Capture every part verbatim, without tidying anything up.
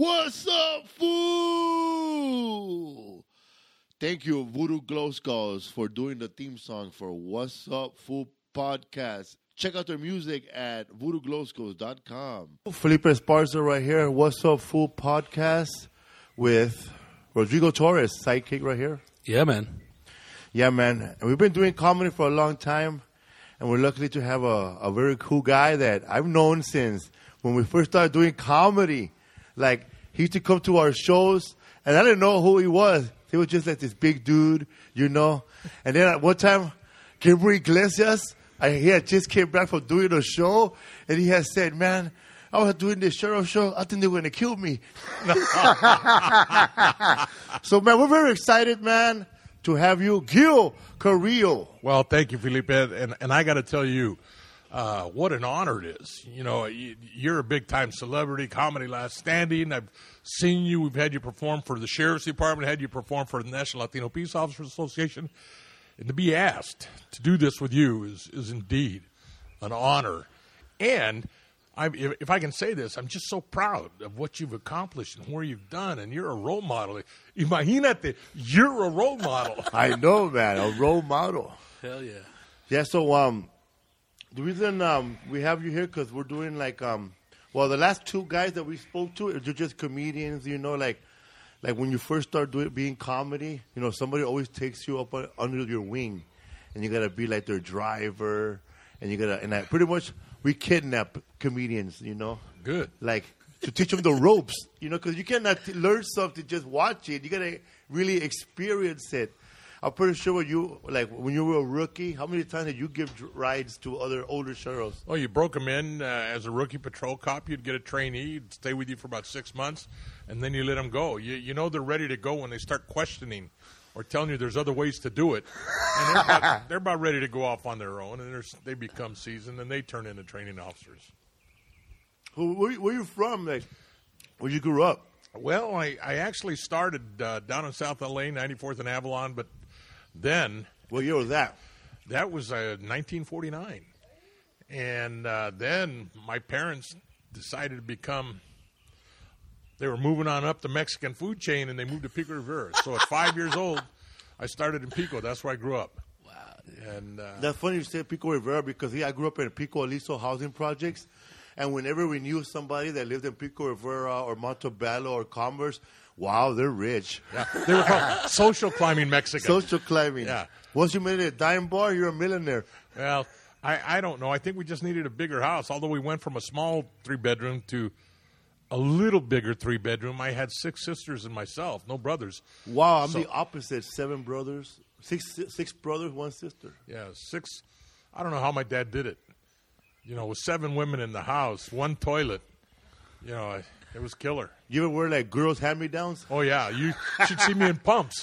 What's up, fool? Thank you, Voodoo Glow Skulls, for doing the theme song for What's Up, Fool podcast. Check out their music at voodoo glow skulls dot com. Felipe Esparza right here, What's Up, Fool podcast with Rodrigo Torres, sidekick right here. Yeah, man. Yeah, man. We've been doing comedy for a long time, and we're lucky to have a, a very cool guy that I've known since when we first started doing comedy. Like, he used to come to our shows, and I didn't know who he was. He was just like this big dude, you know. And then at one time, Gabriel Iglesias, I, he had just came back from doing a show, and he had said, man, I was doing this sheriff show. I think they were going to kill me. So, man, we're very excited, man, to have you, Gil Carrillo. Well, thank you, Felipe. And, and I got to tell you, uh, what an honor it is. You know, you, you're a big-time celebrity, comedy last standing. I've seen you. We've had you perform for the Sheriff's Department, had you perform for the National Latino Peace Officers Association. And to be asked to do this with you is, is indeed an honor. And I, if, if I can say this, I'm just so proud of what you've accomplished and where you've done. And you're a role model. Imagínate, you're a role model. I know, man, a role model. Hell yeah. Yeah, so um, the reason um, we have you here because we're doing like, um, well, the last two guys that we spoke to, they're just comedians, you know, like, Like when you first start doing being comedy, you know, somebody always takes you up uh, under your wing, and you gotta be like their driver, and you gotta and I pretty much we kidnap comedians, you know. Good. Like to teach them the ropes, you know, because you cannot t- learn something just watch it. You gotta really experience it. I'm pretty sure when you like when you were a rookie, how many times did you give dr- rides to other older sheriffs? Well, you broke them in uh, as a rookie patrol cop. You'd get a trainee, you'd stay with you for about six months, and then you let them go. You you know they're ready to go when they start questioning or telling you there's other ways to do it. And they're about, they're about ready to go off on their own, and they become seasoned, and they turn into training officers. Who, where, where you from? Like, where you grew up? Well, I, I actually started uh, down in South L A, ninety-fourth and Avalon, but then... What year was that? That was uh, nineteen forty-nine. And uh, then my parents decided to become... They were moving on up the Mexican food chain, and they moved to Pico Rivera. So at five years old, I started in Pico. That's where I grew up. Wow. Dude. And uh, That's funny you say Pico Rivera because yeah, I grew up in Pico Aliso housing projects. And whenever we knew somebody that lived in Pico Rivera or Montebello or Commerce, wow, they're rich. yeah, they were called social climbing Mexican. Social climbing. Yeah. Once you made it a dime bar, you're a millionaire. Well, I, I don't know. I think we just needed a bigger house. Although we went from a small three-bedroom to a little bigger three-bedroom. I had six sisters and myself, no brothers. Wow, I'm So- the opposite. Seven brothers, six six brothers, one sister. Yeah, six. I don't know how my dad did it. You know, with seven women in the house, one toilet. You know, I, it was killer. You ever wear like girls' hand-me-downs? Oh, yeah. You should see me in pumps.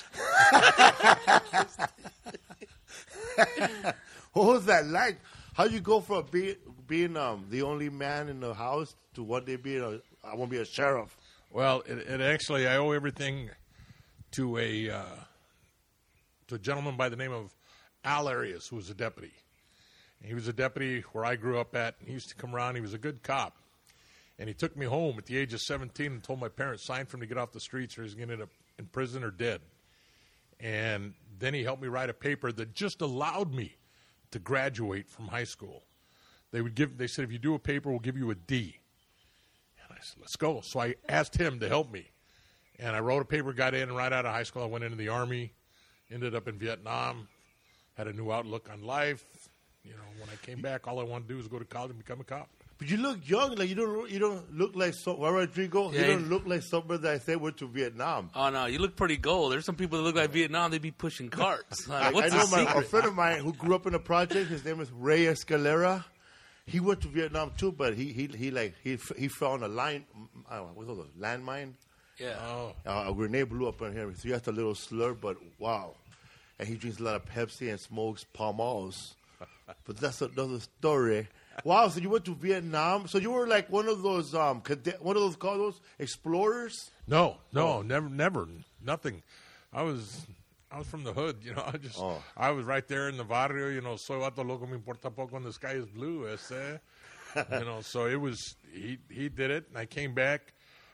What was that like? How you go from being being um, the only man in the house to one day being a I want to be a sheriff? Well, it, it actually, I owe everything to a uh, to a gentleman by the name of Al Arias, who was a deputy. And he was a deputy where I grew up at, and he used to come around. He was a good cop. And he took me home at the age of seventeen and told my parents, sign for him to get off the streets or he's going to end up in prison or dead. And then he helped me write a paper that just allowed me to graduate from high school. They would give. They said, if you do a paper, we'll give you a D. And I said, let's go. So I asked him to help me. And I wrote a paper, got in, and right out of high school, I went into the Army, ended up in Vietnam, had a new outlook on life. You know, when I came back, all I wanted to do was go to college and become a cop. But you look young, like you don't you don't look like so. Well, Rodrigo, Yeah, you don't he- look like somebody that I said went to Vietnam. Oh, no, you look pretty gold. There's some people that look like Vietnam. They be pushing carts. Like, I, what's I know the my, a secret? friend of mine who grew up in a project. His name is Ray Escalera. He went to Vietnam too, but he he he like he he found a line. I don't know, what's it, a landmine? Yeah. Oh, Uh, a grenade blew up on him. So he has a little slur, but wow. And he drinks a lot of Pepsi and smokes Pall Malls. But that's another story. Wow, so you went to Vietnam. So you were like one of those um cadet, one of those call those explorers. no, no, Oh. never, never, nothing. I was, I was from the hood, you know. I just, Oh. I was right there in the barrio, you know. Soy vato loco, me importa poco when the sky is blue, ese. You know, so it was. He he did it, and I came back.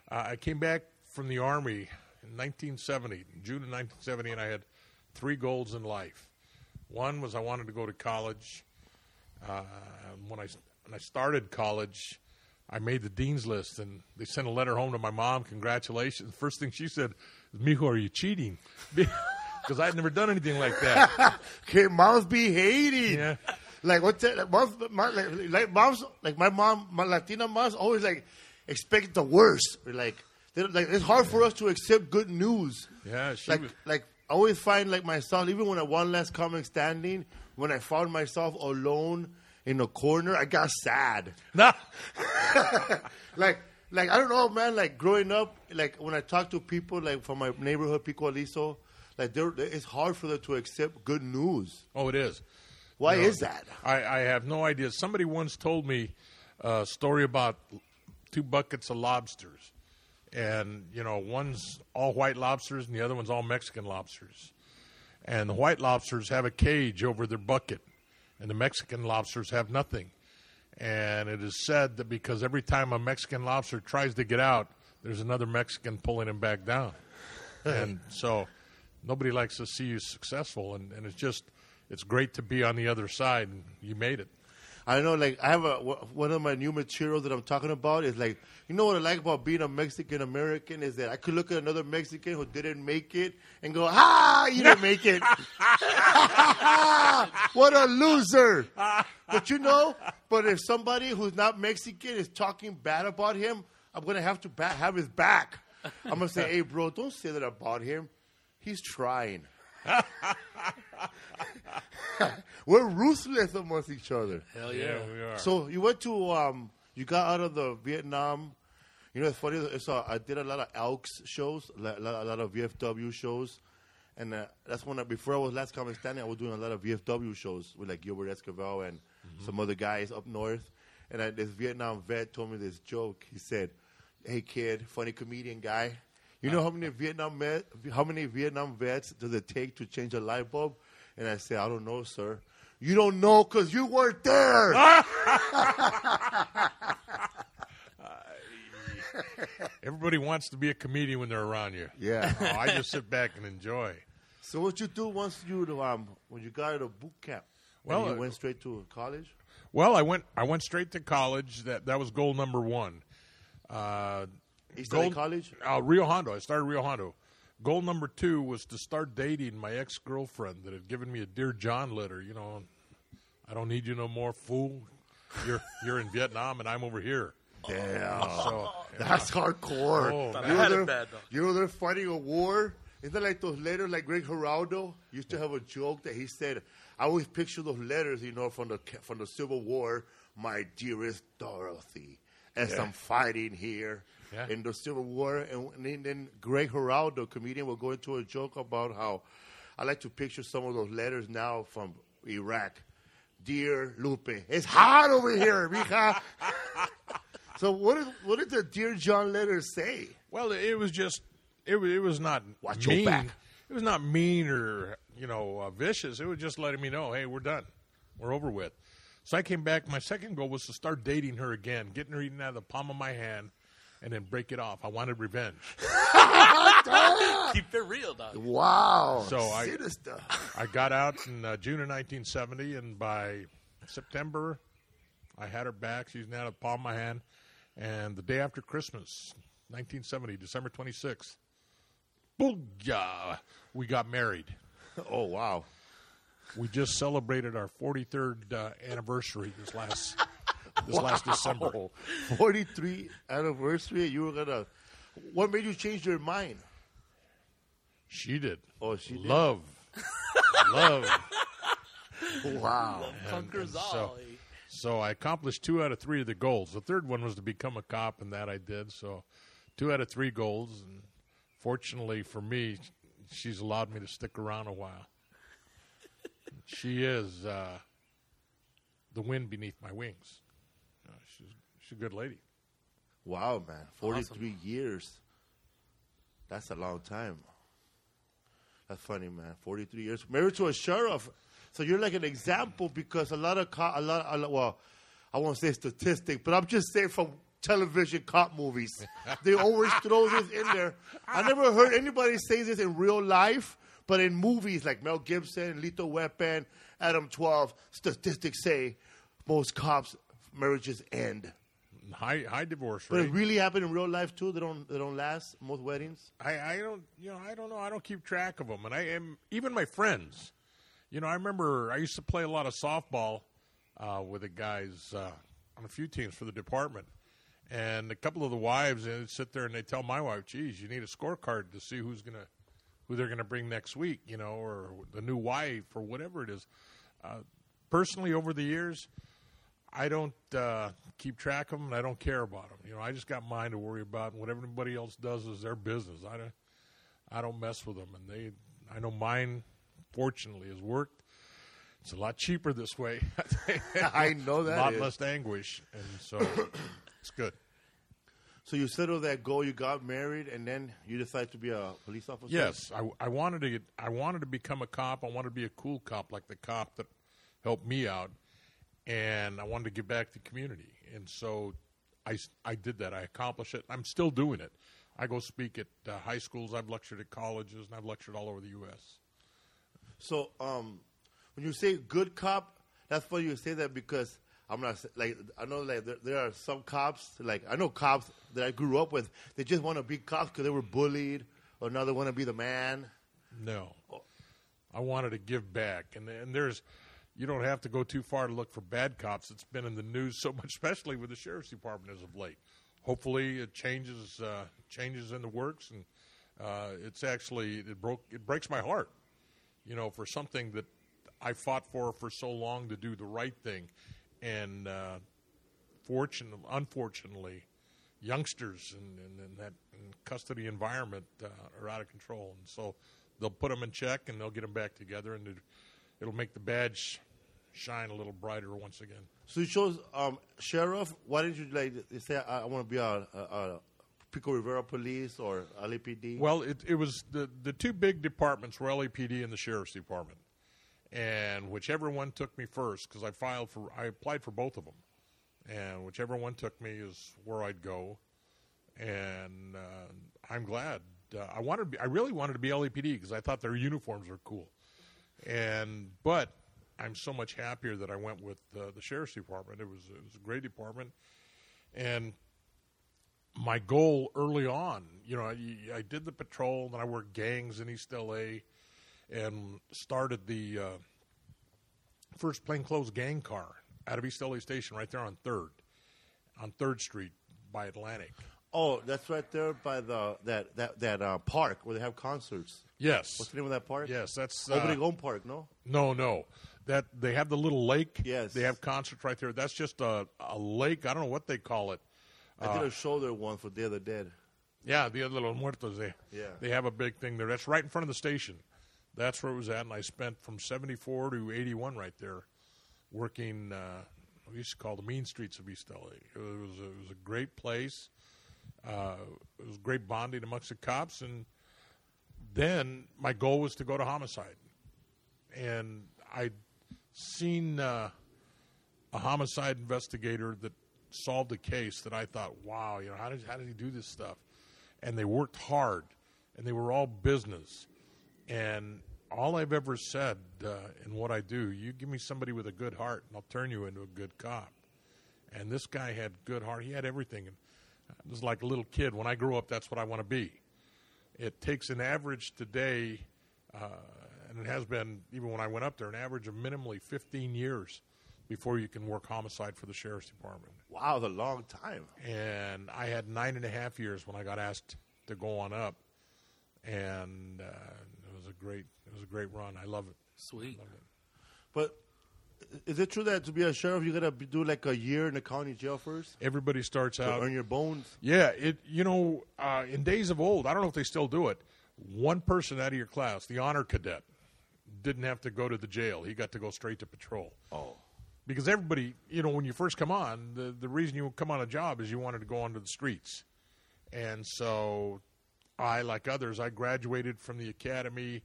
Uh, I came back from the Army in nineteen seventy, June of nineteen seventy, and I had three goals in life. One was I wanted to go to college. Uh, when I when I started college, I made the dean's list, and they sent a letter home to my mom. Congratulations. First thing she said, "Mijo, are you cheating?" Because I'd never done anything like that. Okay, moms be hating. Yeah. Like what's that? Like, moms, my, like, like moms, like my mom, my Latina moms always like expect the worst. Or like, they, like it's hard for us to accept good news. Yeah, she like was. like I always find like myself, even when I one last comic standing, when I found myself alone in a corner, I got sad. Nah. like like I don't know, man. Like growing up, like when I talk to people like from my neighborhood, Pico Aliso, like they're, it's hard for them to accept good news. Oh, it is. Why You know, is that? I, I have no idea. Somebody once told me a story about two buckets of lobsters. And, you know, one's all white lobsters and the other one's all Mexican lobsters. And the white lobsters have a cage over their bucket, and the Mexican lobsters have nothing. And it is said that because every time a Mexican lobster tries to get out, there's another Mexican pulling him back down. And so nobody likes to see you successful, and, and it's just... It's great to be on the other side, and you made it. I know, like, I have a, one of my new materials that I'm talking about is, like, you know what I like about being a Mexican-American is that I could look at another Mexican who didn't make it and go, ah, you didn't make it. What a loser. But, you know, but if somebody who's not Mexican is talking bad about him, I'm going to have to ba- have his back. I'm going to say, hey, bro, don't say that about him. He's trying. We're ruthless amongst each other. Hell yeah. Yeah, we are. So you went to, um, you got out of the Vietnam. You know, it's funny. It's, uh, I did a lot of Elks shows, a lot, a lot of V F W shows. And uh, that's when, I, before I was last comic standing, I was doing a lot of V F W shows with like Gilbert Escobar and mm-hmm. some other guys up north. And I, this Vietnam vet told me this joke. He said, hey, kid, funny comedian guy. You know how many Vietnam met, how many Vietnam vets does it take to change a light bulb? And I said, I don't know, sir. You don't know because you weren't there. Everybody wants to be a comedian when they're around you. Yeah. Oh, I just sit back and enjoy. So what you do once you um when you got out of boot camp? Well, and you uh, went straight to college. Well, I went. I went straight to college. That that was goal number one. Uh, You started college? Uh, Rio Hondo. I started Rio Hondo. Goal number two was to start dating my ex-girlfriend that had given me a Dear John letter. You know, I don't need you no more, fool. You're you're in Vietnam and I'm over here. Damn. So That's hardcore. Oh, Thought I you had know it they're, bad, though. you know they're fighting a war. Isn't that like those letters like Greg Geraldo used to have a joke that he said, I always picture those letters, you know, from the from the Civil War, my dearest Dorothy, as Yeah. I'm fighting here. Yeah. In the Civil War, and then, then Greg Geraldo, comedian, will go into a joke about how I like to picture some of those letters now from Iraq. Dear Lupe, it's hot over here, mija. So what did what did the Dear John letters say? Well, it was just it was it was not Watch your mean. back. It was not mean or you know uh, vicious. It was just letting me know, hey, we're done, we're over with. So I came back. My second goal was to start dating her again, getting her eating out of the palm of my hand, and then break it off. I wanted revenge. Keep it real, dog. Wow. So I- Sinister. I got out in uh, June of nineteen seventy, and by September, I had her back. She's now at the palm of my hand. And the day after Christmas, nineteen seventy, December twenty-sixth, booyah, we got married. Oh, wow. We just celebrated our forty-third uh, anniversary this last this last December. forty-three anniversary, you were going to... What made you change your mind? She did. Oh, she did? Love. Love. Wow. Conquers and all. so- eh? So I accomplished two out of three of the goals. The third one was to become a cop, and that I did. So two out of three goals. And fortunately for me, she's allowed me to stick around a while. She is uh, the wind beneath my wings. Uh, she's, she's a good lady. Wow, man. forty-three years. That's a long time. That's funny, man. forty-three years. Married to a sheriff. So you're like an example because a lot of, co- a lot, a lot well, I won't say statistic, but I'm just saying from television cop movies. They always throw this in there. I never heard anybody say this in real life, but in movies like Mel Gibson, Lethal Weapon, Adam twelve, statistics say most cops' marriages end. High high divorce But rate. it really happened in real life too. They don't they don't last, most weddings. I, I don't you know I don't know I don't keep track of them, and I am even my friends. You know, I remember I used to play a lot of softball uh, with the guys uh, on a few teams for the department, and a couple of the wives they'd sit there and they tell my wife, "Geez, you need a scorecard to see who's gonna who they're gonna bring next week," you know, or the new wife or whatever it is. Uh, personally, over the years, I don't uh, keep track of them, and I don't care about them. You know, I just got mine to worry about, and what everybody else does is their business. I don't, I don't mess with them, and they, I know mine, fortunately, has worked. It's a lot cheaper this way. I know that a lot is. less anguish, and so it's good. So you settled that goal, you got married, and then you decided to be a police officer? Yes, I, I wanted to. Get, I wanted to become a cop. I wanted to be a cool cop, like the cop that helped me out. And I wanted to give back to the community. And so I, I did that. I accomplished it. I'm still doing it. I go speak at uh, high schools. I've lectured at colleges, and I've lectured all over the U S So um, when you say good cop, that's funny you say that because I'm not, like, I know like there, there are some cops, like I know cops that I grew up with, they just want to be cops because they were bullied, or now they want to be the man. No. I wanted to give back. And, and there's... You don't have to go too far to look for bad cops. It's been in the news so much, especially with the sheriff's department as of late. Hopefully, it changes uh, changes in the works, and uh, it's actually it broke it breaks my heart, you know, for something that I fought for for so long to do the right thing, and uh, fortunately, unfortunately, youngsters in, in, in that in custody environment uh, are out of control, and so they'll put them in check and they'll get them back together, and it, it'll make the badge shine a little brighter once again. So you chose um, sheriff. Why didn't you like say I, I want to be a, a, a Pico Rivera Police or L A P D? Well, it, it was the the two big departments were L A P D and the sheriff's department, and whichever one took me first, because I filed for I applied for both of them, and whichever one took me is where I'd go, and uh, I'm glad. Uh, I wanted to be, I really wanted to be L A P D because I thought their uniforms were cool, and but. I'm so much happier that I went with uh, the sheriff's department. It was it was a great department, and my goal early on, you know, I, I did the patrol, then I worked gangs in East L A, and started the uh, first plainclothes gang car out of East L A Station, right there on Third, on Third Street by Atlantic. Oh, that's right there by the that that that uh, park where they have concerts. Yes. What's the name of that park? Yes, that's uh, Obregón Park. No. No, no. That they have the little lake. Yes. They have concerts right there. That's just a, a lake. I don't know what they call it. I did a show there once for Day of the Dead. Yeah, the other little muertos. They, Yeah. they have a big thing there. That's right in front of the station. That's where it was at, and I spent from seventy-four to eighty-one right there working, uh, we used to call the mean streets of East L A. It was a, it was a great place. Uh, it was great bonding amongst the cops, and then my goal was to go to homicide. And I'd seen uh, a homicide investigator that solved a case that I thought, wow, you know, how did how did he do this stuff? And they worked hard, and they were all business. And all I've ever said uh, in what I do, you give me somebody with a good heart, and I'll turn you into a good cop. And this guy had good heart. He had everything. And I was like a little kid. When I grow up, that's what I want to be. It takes an average today, uh, and it has been, even when I went up there, an average of minimally fifteen years before you can work homicide for the sheriff's department. Wow, it's a long time. And I had nine and a half years when I got asked to go on up, and uh, it was a great, it was a great run. I love it. Sweet. Love it. But is it true that to be a sheriff, you gotta be, do like a year in the county jail first Everybody starts to out. earn your bones? Yeah, it. You know, uh, in days of old, I don't know if they still do it. One person out of your class, the honor cadet, didn't have to go to the jail. He got to go straight to patrol. Oh, Because everybody, you know, when you first come on, the, the reason you come on a job is you wanted to go onto the streets. And so I, like others, I graduated from the academy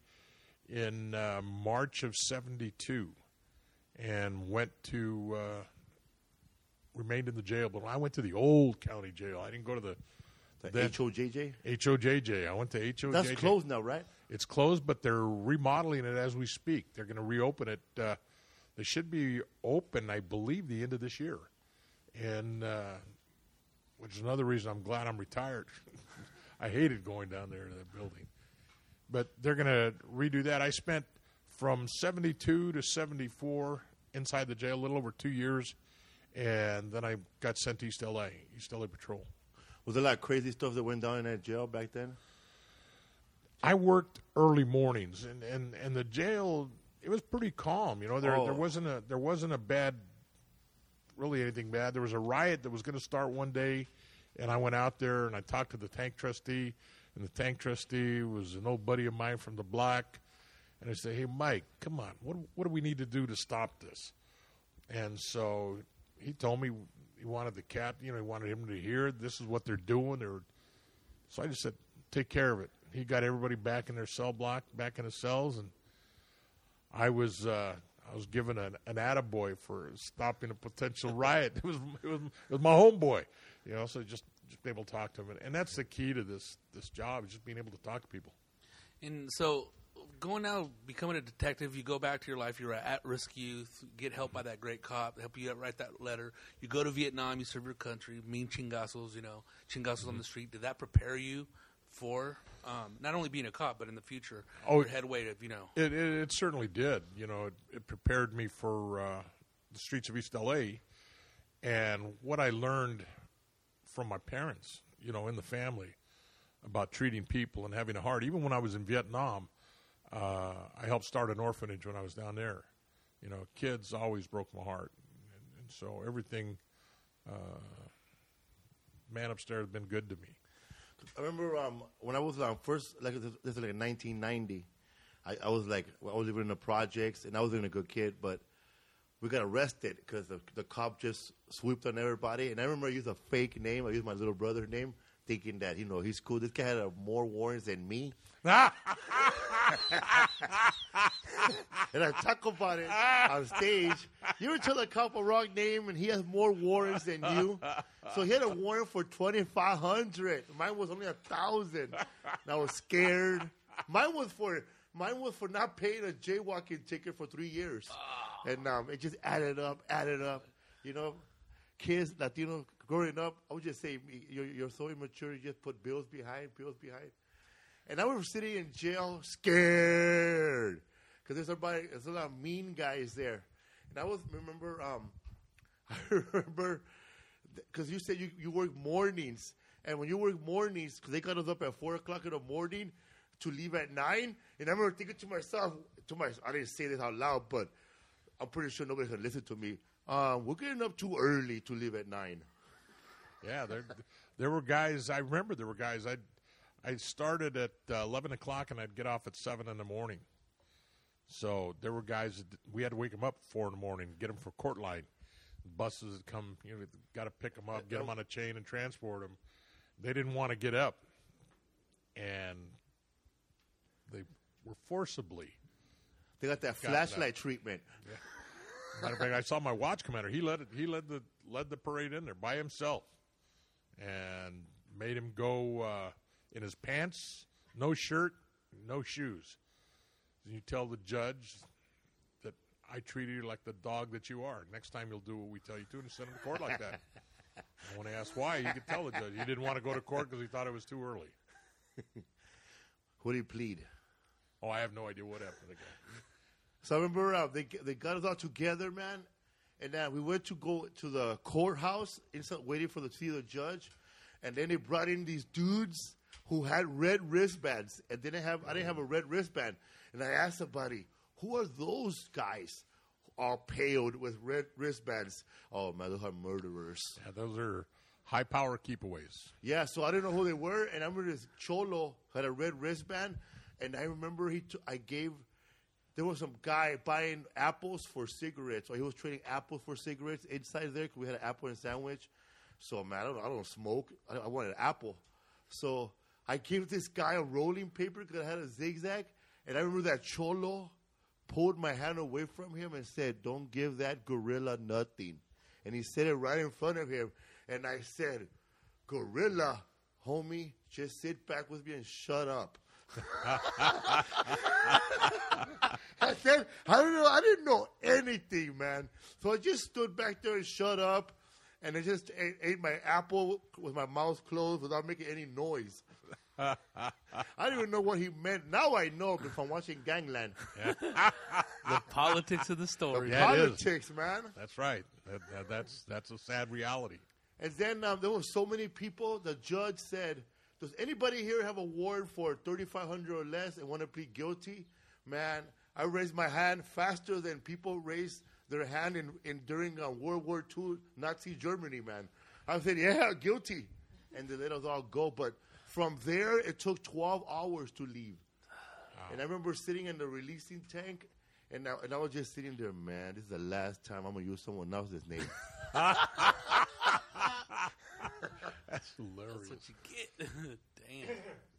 in uh, March of seventy-two and went to uh, remained in the jail. But when I went to the old county jail, I didn't go to the The then- H O J J? H O J J. I went to H O J J. That's closed now, right? It's closed, but they're remodeling it as we speak. They're going to reopen it. Uh, they should be open, I believe, the end of this year. And uh, which is another reason I'm glad I'm retired. I hated going down there to that building. But they're going to redo that. I spent from seventy-two to seventy-four inside the jail, a little over two years. And then I got sent to East L A, East L A Patrol. Was there a lot of crazy stuff that went down in that jail back then? I worked early mornings, and, and, and the jail, it was pretty calm. You know, there Oh. there wasn't a there wasn't a bad, really anything bad. There was a riot that was going to start one day, and I went out there and I talked to the tank trustee, and the tank trustee was an old buddy of mine from the block, and I said, "Hey, Mike, come on, what what do we need to do to stop this?" And so he told me he wanted the cat, you know, he wanted him to hear this is what they're doing. They're, so I just said, take care of it. He got everybody back in their cell block, back in the cells, and I was uh, I was given an, an attaboy for stopping a potential riot. It was it was it was my homeboy, you know. So just just be able to talk to him, and that's the key to this this job is just being able to talk to people. And so, going now, becoming a detective, you go back to your life. You're at risk youth. Get help by that great cop. Help you write that letter. You go to Vietnam. You serve your country. Mean chingazos, you know, chingazos Mm-hmm. on the street. Did that prepare you for um, not only being a cop, but in the future, Oh, your headway of, you know? It, it, it certainly did. You know, it, it prepared me for uh, the streets of East L A, and what I learned from my parents, you know, in the family about treating people and having a heart. Even when I was in Vietnam, uh, I helped start an orphanage when I was down there. You know, kids always broke my heart, and, and so everything, uh, man upstairs has been good to me. I remember um, when I was um, first, like this this is like nineteen ninety. I, I was like, well, I was living in the projects, and I wasn't a good kid, but we got arrested because the, the cop just swooped on everybody. And I remember I used a fake name. I used my little brother's name, thinking that, you know, he's cool. This guy had uh, more warrants than me. And I talk about it on stage. You ever tell a cop a wrong name and he has more warrants than you? So he had a warrant for twenty-five hundred. Mine was only a thousand. And I was scared. Mine was for mine was for not paying a jaywalking ticket for three years. And um, it just added up, added up. You know, kids, Latino, growing up, I would just say, you're, you're so immature, you just put bills behind, bills behind. And I was sitting in jail scared because there's everybody, there's a lot of mean guys there. And I was remember, um, I remember because you said you, you work mornings, and when you work mornings, because they got us up at four o'clock in the morning to leave at nine. And I remember thinking to myself, to my, I didn't say this out loud, but I'm pretty sure nobody can listen to me. Uh, we're getting up too early to leave at nine. Yeah, there there were guys. I remember there were guys. I I started at uh, eleven o'clock and I'd get off at seven in the morning. So there were guys that we had to wake them up at four in the morning, get them for court line. Buses would come, you know, got to pick them up, get them on a chain, and transport them. They didn't want to get up, and they were forcibly. They got that Got flashlight that. treatment. Yeah. Matter of fact, I saw my watch commander. He led it. He led the led the parade in there by himself, and made him go uh, in his pants, no shirt, no shoes. And you tell the judge that I treated you like the dog that you are. Next time you'll do what we tell you to, and send him to court like that. And when I asked why, you could tell the judge he didn't want to go to court because he thought it was too early. What did he plead? Oh, I have no idea what happened to the guy. So I remember uh, they they got us all together, man, and uh, we went to go to the courthouse instead of waiting for the see the judge, and then they brought in these dudes who had red wristbands, and didn't have I didn't have a red wristband, and I asked somebody, who are those guys, all paled with red wristbands? Oh man, those are murderers. Yeah, those are high power keepaways. Yeah, so I didn't know who they were, and I remember this cholo had a red wristband, and I remember he t- I gave. There was some guy buying apples for cigarettes, or he was trading apples for cigarettes inside there because we had an apple and sandwich. So, man, I don't, I don't smoke. I, I wanted an apple. So I gave this guy a rolling paper because I had a zigzag. And I remember that cholo pulled my hand away from him and said, don't give that gorilla nothing. and he said it right in front of him. And I said, "Gorilla, homie, just sit back with me and shut up." I said, I don't know, I didn't know anything, man. So I just stood back there and shut up, and I just ate, ate my apple with my mouth closed without making any noise. I didn't even know what he meant. Now I know because I'm watching Gangland. The politics of the story. Yeah, it is. Politics, man. That's right. That, that, that's that's a sad reality. And then um, there were so many people. The judge said, "Does anybody here have a warrant for thirty-five hundred dollars or less and want to plead guilty?" Man, I raised my hand faster than people raised their hand in, in during uh, World War Two Nazi Germany, man. I said, "Yeah, guilty." And they let us all go. But from there, it took twelve hours to leave. Wow. And I remember sitting in the releasing tank, and I, and I was just sitting there, man, this is the last time I'm going to use someone else's name. That's hilarious. That's what you get. Damn.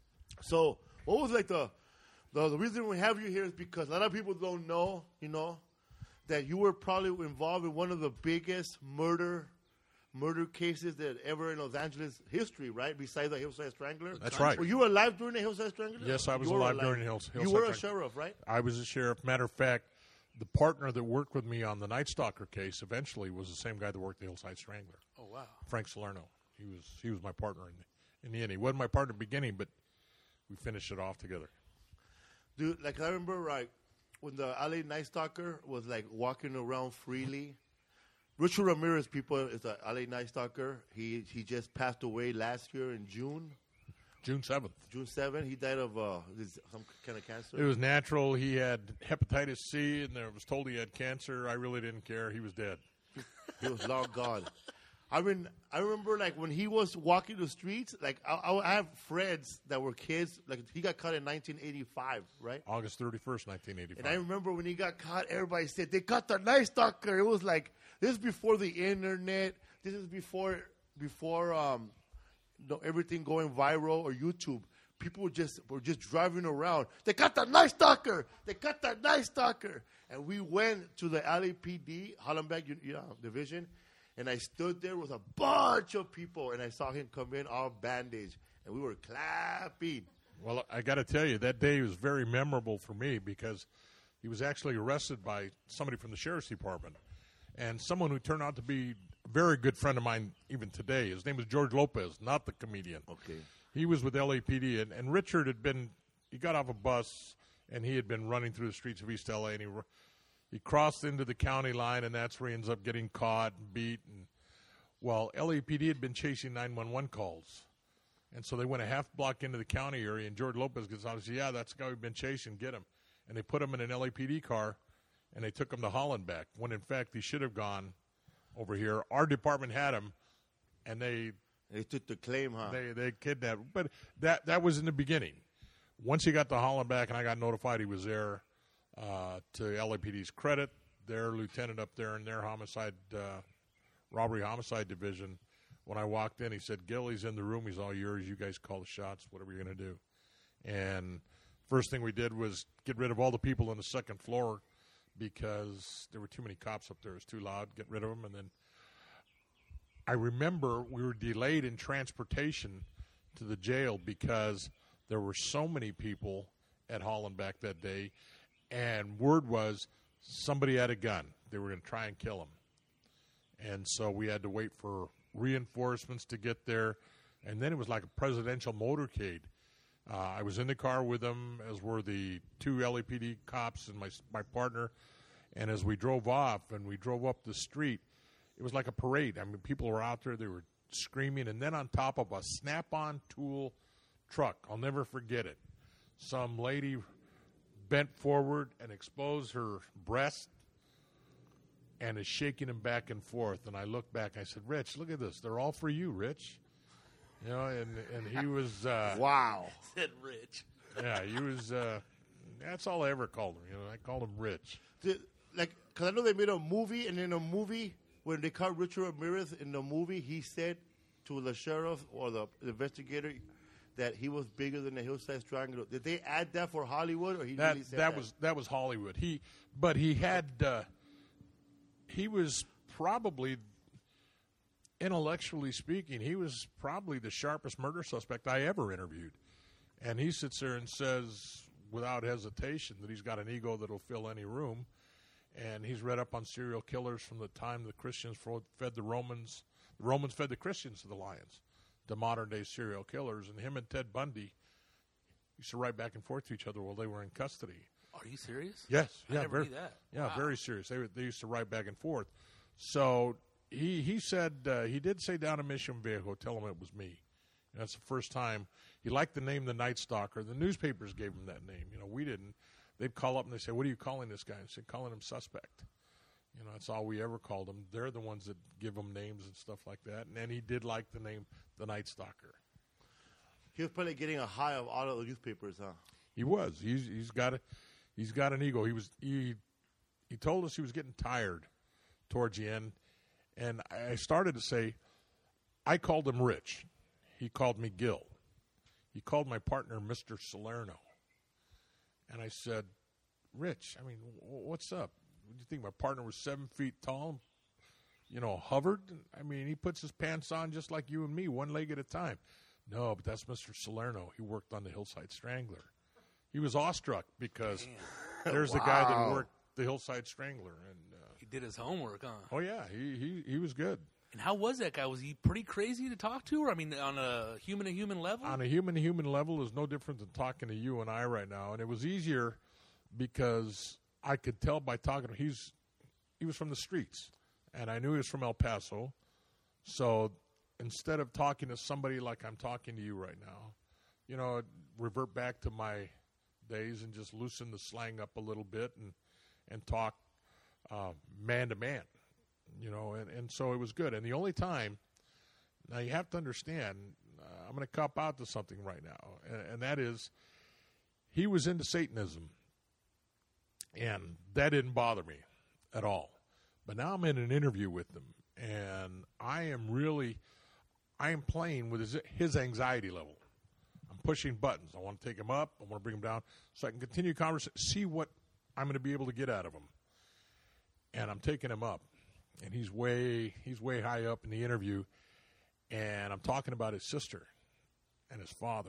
So, what was like the, the the reason we have you here is because a lot of people don't know, you know, that you were probably involved in one of the biggest murder murder cases that ever in Los Angeles history, right? Besides the Hillside Strangler. That's right. Were you alive during the Hillside Strangler? Yes, I was You were alive during the Hills- You Hillside were a Strangler. sheriff, right? I was a sheriff. Matter of fact, the partner that worked with me on the Night Stalker case eventually was the same guy that worked the Hillside Strangler, Oh, wow. Frank Salerno. He was he was my partner in the, in the end. He wasn't my partner in the beginning, but we finished it off together. Dude, like I remember, like when the L A Night Stalker was like walking around freely. Richard Ramirez, people, is the L A Night Stalker. He he just passed away last year in June, June seventh. June seventh. He died of uh, this, some kind of cancer. It was natural. He had hepatitis C, and there was told he had cancer. I really didn't care. He was dead. He was long gone. I mean, I remember like when he was walking the streets. Like I, I have friends that were kids. Like he got caught in nineteen eighty-five, right? August thirty-first, nineteen eighty-five. And I remember when he got caught, everybody said they caught the Night Stalker. It was like this is before the internet. This is before before um, you know, everything going viral or YouTube. People were just were just driving around. They got the Night Stalker. They got the Night Stalker. And we went to the L A P D Hollenbeck you know, division. And I stood there with a bunch of people, and I saw him come in all bandaged, and we were clapping. Well, I got to tell you, that day was very memorable for me because he was actually arrested by somebody from the sheriff's department, and someone who turned out to be a very good friend of mine even today. His name was George Lopez, not the comedian. Okay. He was with L A P D, and, and Richard had been, he got off a bus, and he had been running through the streets of East L A, and he He crossed into the county line, and that's where he ends up getting caught and beat. And well, L A P D had been chasing nine one one calls, and so they went a half block into the county area, and George Lopez gets out and says, "Yeah, that's the guy we've been chasing. Get him." And they put him in an L A P D car, and they took him to Hollenbeck, when in fact he should have gone over here. Our department had him, and they They took the claim, huh? they they kidnapped him. But that that was in the beginning. Once he got to Hollenbeck, and I got notified he was there. Uh, to L A P D's credit, their lieutenant up there in their homicide, uh, robbery homicide division, when I walked in, he said, "Gil, he's in the room. He's all yours. You guys call the shots. Whatever you're going to do." And first thing we did was get rid of all the people on the second floor because there were too many cops up there. It was too loud. Get rid of them. And then I remember we were delayed in transportation to the jail because there were so many people at Hollenbeck that day. And word was somebody had a gun. They were going to try and kill him. And so we had to wait for reinforcements to get there. And then it was like a presidential motorcade. Uh, I was in the car with them, as were the two L A P D cops and my my partner. And as we drove off and we drove up the street, it was like a parade. I mean, people were out there. They were screaming. And then on top of a Snap-on tool truck, I'll never forget it, some lady bent forward and exposed her breast and is shaking him back and forth. And I looked back and I said, "Rich, look at this. They're all for you, Rich." You know, and, and he was... Uh, wow. Said Rich. Yeah, he was... Uh, that's all I ever called him. You know, I called him Rich. The, like, because I know they made a movie, and in a movie, when they caught Richard Ramirez in the movie, he said to the sheriff or the, the investigator that he was bigger than the Hillside Strangler. Did they add that for Hollywood, or he That really said that that? was that was Hollywood. He, but he had uh, he was probably intellectually speaking, he was probably the sharpest murder suspect I ever interviewed. And he sits there and says, without hesitation, that he's got an ego that'll fill any room. And he's read up on serial killers from the time the Christians fed the Romans. The Romans fed the Christians to the lions, the modern-day serial killers. And him and Ted Bundy used to write back and forth to each other while they were in custody. Are you serious? Yes. I yeah, never very, knew that. Yeah, Wow. very serious. They, they used to write back and forth. So he, he said, uh, he did say down in Mission Viejo, tell him it was me. And that's the first time. He liked the name the Night Stalker. The newspapers gave him that name. You know, we didn't. They'd call up and they'd say, what are you calling this guy? I said, calling him suspect. You know, that's all we ever called him. They're the ones that give him names and stuff like that. And then he did like the name the Night Stalker. He was probably getting a high of all of the newspapers, huh? He was. He's he's got a he's got an ego. He was he he told us he was getting tired towards the end. And I started to say, I called him Rich. He called me Gil. He called my partner Mister Salerno. And I said, Rich, I mean, what's up? Do you think my partner was seven feet tall, you know, hovered? I mean, he puts his pants on just like you and me, one leg at a time. No, but that's Mister Salerno. He worked on the Hillside Strangler. He was awestruck because there's the guy that worked the Hillside Strangler. And uh, He did his homework, huh? oh, yeah, he, he, he was good. And how was that guy? Was he pretty crazy to talk to? Or, I mean, on a human-to-human level? On a human-to-human level is no different than talking to you and I right now. And it was easier because I could tell by talking to him. He's, he was from the streets, and I knew he was from El Paso. So instead of talking to somebody like I'm talking to you right now, you know, revert back to my days and just loosen the slang up a little bit and, and talk uh, man-to-man. You know, and, and so it was good. And the only time, now you have to understand, uh, I'm going to cop out to something right now, and, and that is he was into Satanism, and that didn't bother me at all. But now I'm in an interview with him, and I am really, I am playing with his, his anxiety level. I'm pushing buttons. I want to take him up. I want to bring him down so I can continue conversation, see what I'm going to be able to get out of him. And I'm taking him up. And he's way he's way high up in the interview, and I'm talking about his sister and his father.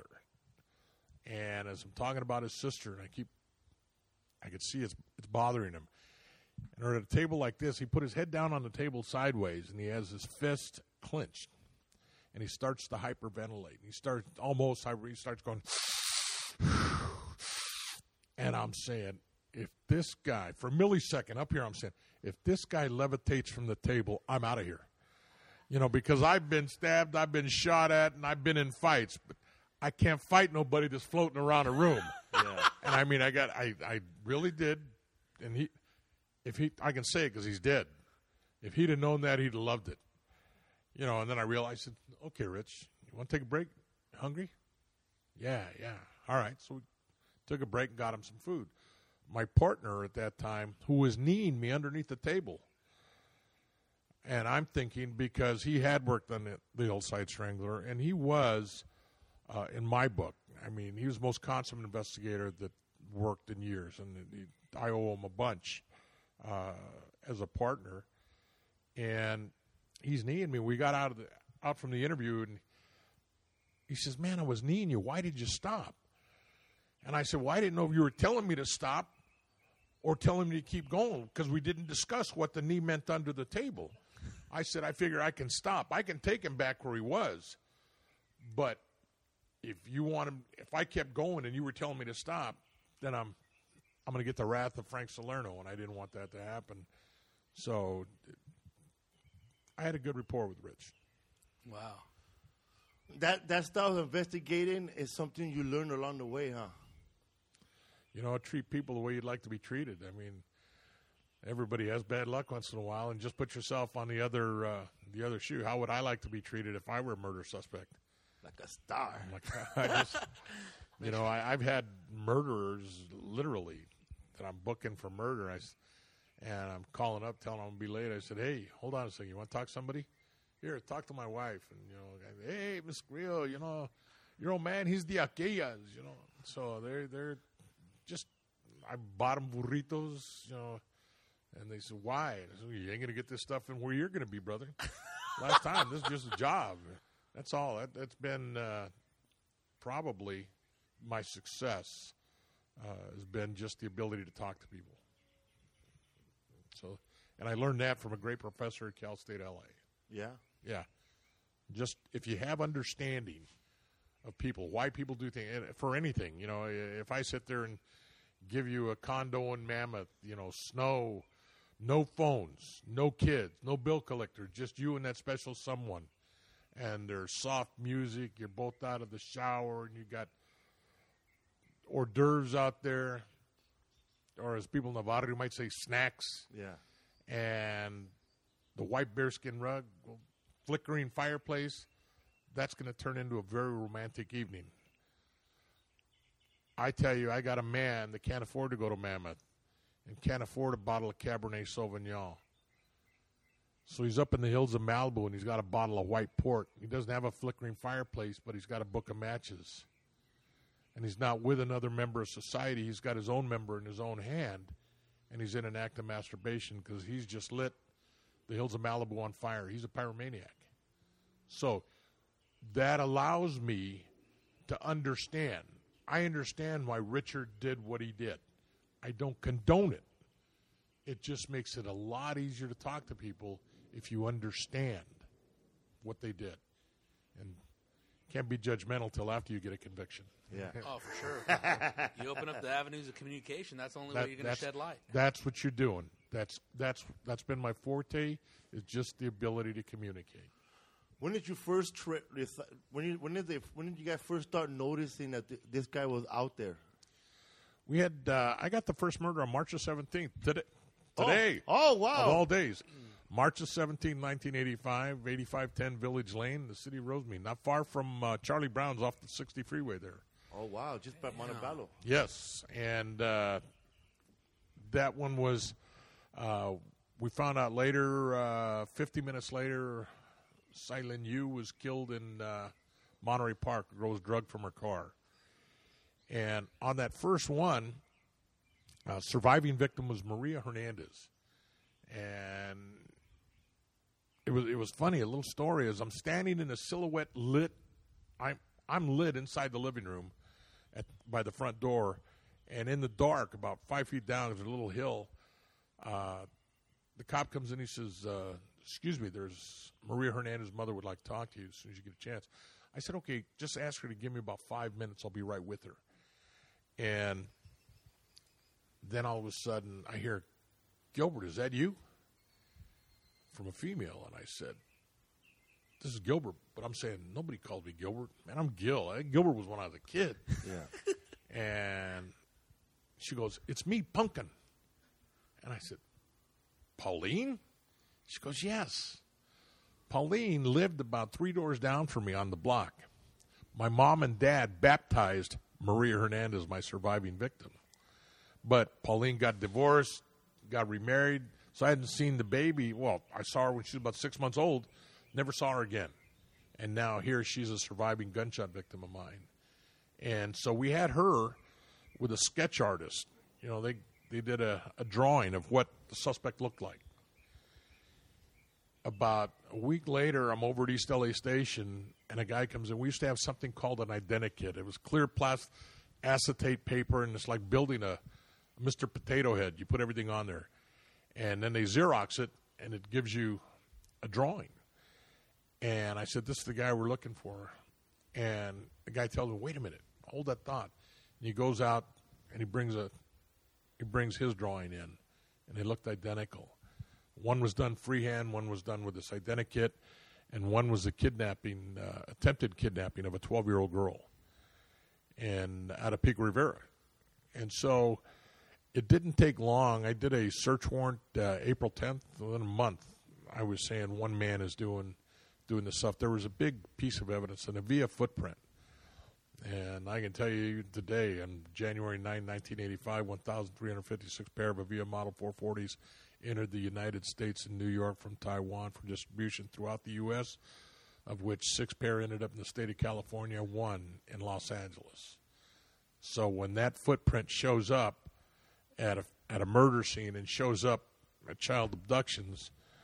And as I'm talking about his sister, and I keep, I could see it's it's bothering him. And we're at a table like this. He put his head down on the table sideways, and he has his fist clenched, and he starts to hyperventilate. He starts almost hyper. He starts going, and I'm saying, if this guy, for a millisecond up here, I'm saying, if this guy levitates from the table, I'm out of here. You know, because I've been stabbed, I've been shot at, and I've been in fights. But I can't fight nobody that's floating around a room. Yeah. And I mean, I got, I, I really did. And he, if he, I can say it because he's dead. If he'd have known that, he'd have loved it. You know, and then I realized, okay, Rich, you want to take a break? Hungry? Yeah, yeah. All right. So we took a break and got him some food. My partner at that time, who was kneeing me underneath the table. And I'm thinking, because he had worked on the, the Hillside Strangler, and he was, uh, in my book, I mean, he was the most consummate investigator that worked in years, and he, I owe him a bunch uh, as a partner. And he's kneeing me. We got out of the out from the interview, and he says, man, I was kneeing you. Why did you stop? And I said, well, I didn't know if you were telling me to stop or telling me to keep going, because we didn't discuss what the knee meant under the table. I said, I figure I can stop. I can take him back where he was. But if you want him, if I kept going and you were telling me to stop, then I'm I'm going to get the wrath of Frank Salerno, and I didn't want that to happen. So I had a good rapport with Rich. Wow. That that style of investigating is something you learn along the way, huh? You know, treat people the way you'd like to be treated. I mean, everybody has bad luck once in a while, and just put yourself on the other uh, the other shoe. How would I like to be treated if I were a murder suspect? Like a star. I'm like, I just, you know, I, I've had murderers literally that I'm booking for murder. I, and I'm calling up, telling them I'm going to be late. I said, hey, hold on a second. You want to talk to somebody? Here, talk to my wife. And, you know, hey, Miss Grillo, you know, your old man, he's the aquellas, you know. So they're, they're just, I bought them burritos, you know. And they said, why? And I said, well, you ain't going to get this stuff in where you're going to be, brother. last time. This is just a job. That's all. That, that's been uh, probably my success uh, has been just the ability to talk to people. So, and I learned that from a great professor at Cal State L A. Yeah. Yeah. Just if you have understanding of people, why people do things, for anything, you know, if I sit there and give you a condo in Mammoth, you know, snow, no phones, no kids, no bill collector, just you and that special someone, and there's soft music, you're both out of the shower, and you got hors d'oeuvres out there, or as people in Nevada might say, snacks. Yeah. And the white bearskin rug, flickering fireplace, that's going to turn into a very romantic evening. I tell you, I got a man that can't afford to go to Mammoth and can't afford a bottle of Cabernet Sauvignon. So he's up in the hills of Malibu, and he's got a bottle of white port. He doesn't have a flickering fireplace, but he's got a book of matches. And he's not with another member of society. He's got his own member in his own hand, and he's in an act of masturbation because he's just lit the hills of Malibu on fire. He's a pyromaniac. So that allows me to understand. I understand why Richard did what he did. I don't condone it. It just makes it a lot easier to talk to people if you understand what they did. And can't be judgmental till after you get a conviction. Yeah. Oh, for sure. You open up the avenues of communication. That's the only That- way you're going to shed light. That's what you're doing. That's that's that's been my forte. Is just the ability to communicate. When did you first tri- when you, when did they when did you guys first start noticing that th- this guy was out there? We had uh, I got the first murder on March the seventeenth today. Today. Oh, oh, wow. Of all days. March the seventeenth, nineteen eighty-five, eighty-five ten Village Lane, the city of Rosemead, not far from uh, Charlie Brown's off the sixty freeway there. Oh, wow, just by Montebello. Yes, and uh, that one was, uh, we found out later, uh, fifty minutes later, Silent Yu was killed in uh, Monterey Park, was drugged from her car. And on that first one, uh, surviving victim was Maria Hernandez. And it was it was funny, a little story is I'm standing in a silhouette lit, I'm, I'm lit inside the living room at, by the front door, and in the dark, about five feet down, there's a little hill. Uh, the cop comes in, he says, uh, excuse me, there's Maria Hernandez's mother would like to talk to you as soon as you get a chance. I said, okay, just ask her to give me about five minutes. I'll be right with her. And then all of a sudden, I hear, Gilbert, is that you? From a female. And I said, this is Gilbert. But I'm saying, nobody called me Gilbert. Man, I'm Gil. I, Gilbert was when I was a kid. Yeah. And she goes, it's me, Pumpkin. And I said, Pauline? She goes, yes. Pauline lived about three doors down from me on the block. My mom and dad baptized Maria Hernandez, my surviving victim. But Pauline got divorced, got remarried, so I hadn't seen the baby. Well, I saw her when she was about six months old, never saw her again. And now here she's a surviving gunshot victim of mine. And so we had her with a sketch artist. You know, they, they did a, a drawing of what the suspect looked like. About a week later, I'm over at East L A Station, and a guy comes in. We used to have something called an identikit. It was clear plastic acetate paper, and it's like building a Mister Potato Head. You put everything on there. And then they Xerox it, and it gives you a drawing. And I said, this is the guy we're looking for. And the guy tells me, wait a minute, hold that thought. And he goes out, and he brings a, he brings his drawing in, and they looked identical. One was done freehand, one was done with this identikit, and one was a kidnapping, uh, attempted kidnapping of a twelve-year-old girl, and out of Pico Rivera. And so it didn't take long. I did a search warrant uh, April tenth. Within a month, I was saying one man is doing doing this stuff. There was a big piece of evidence, an Avia footprint. And I can tell you today, on January ninth, nineteen eighty-five, one thousand three hundred fifty-six pair of Avia Model four forties entered the United States and New York from Taiwan for distribution throughout the U S, of which six pair ended up in the state of California, one in Los Angeles. So when that footprint shows up at a, at a murder scene and shows up at child abductions,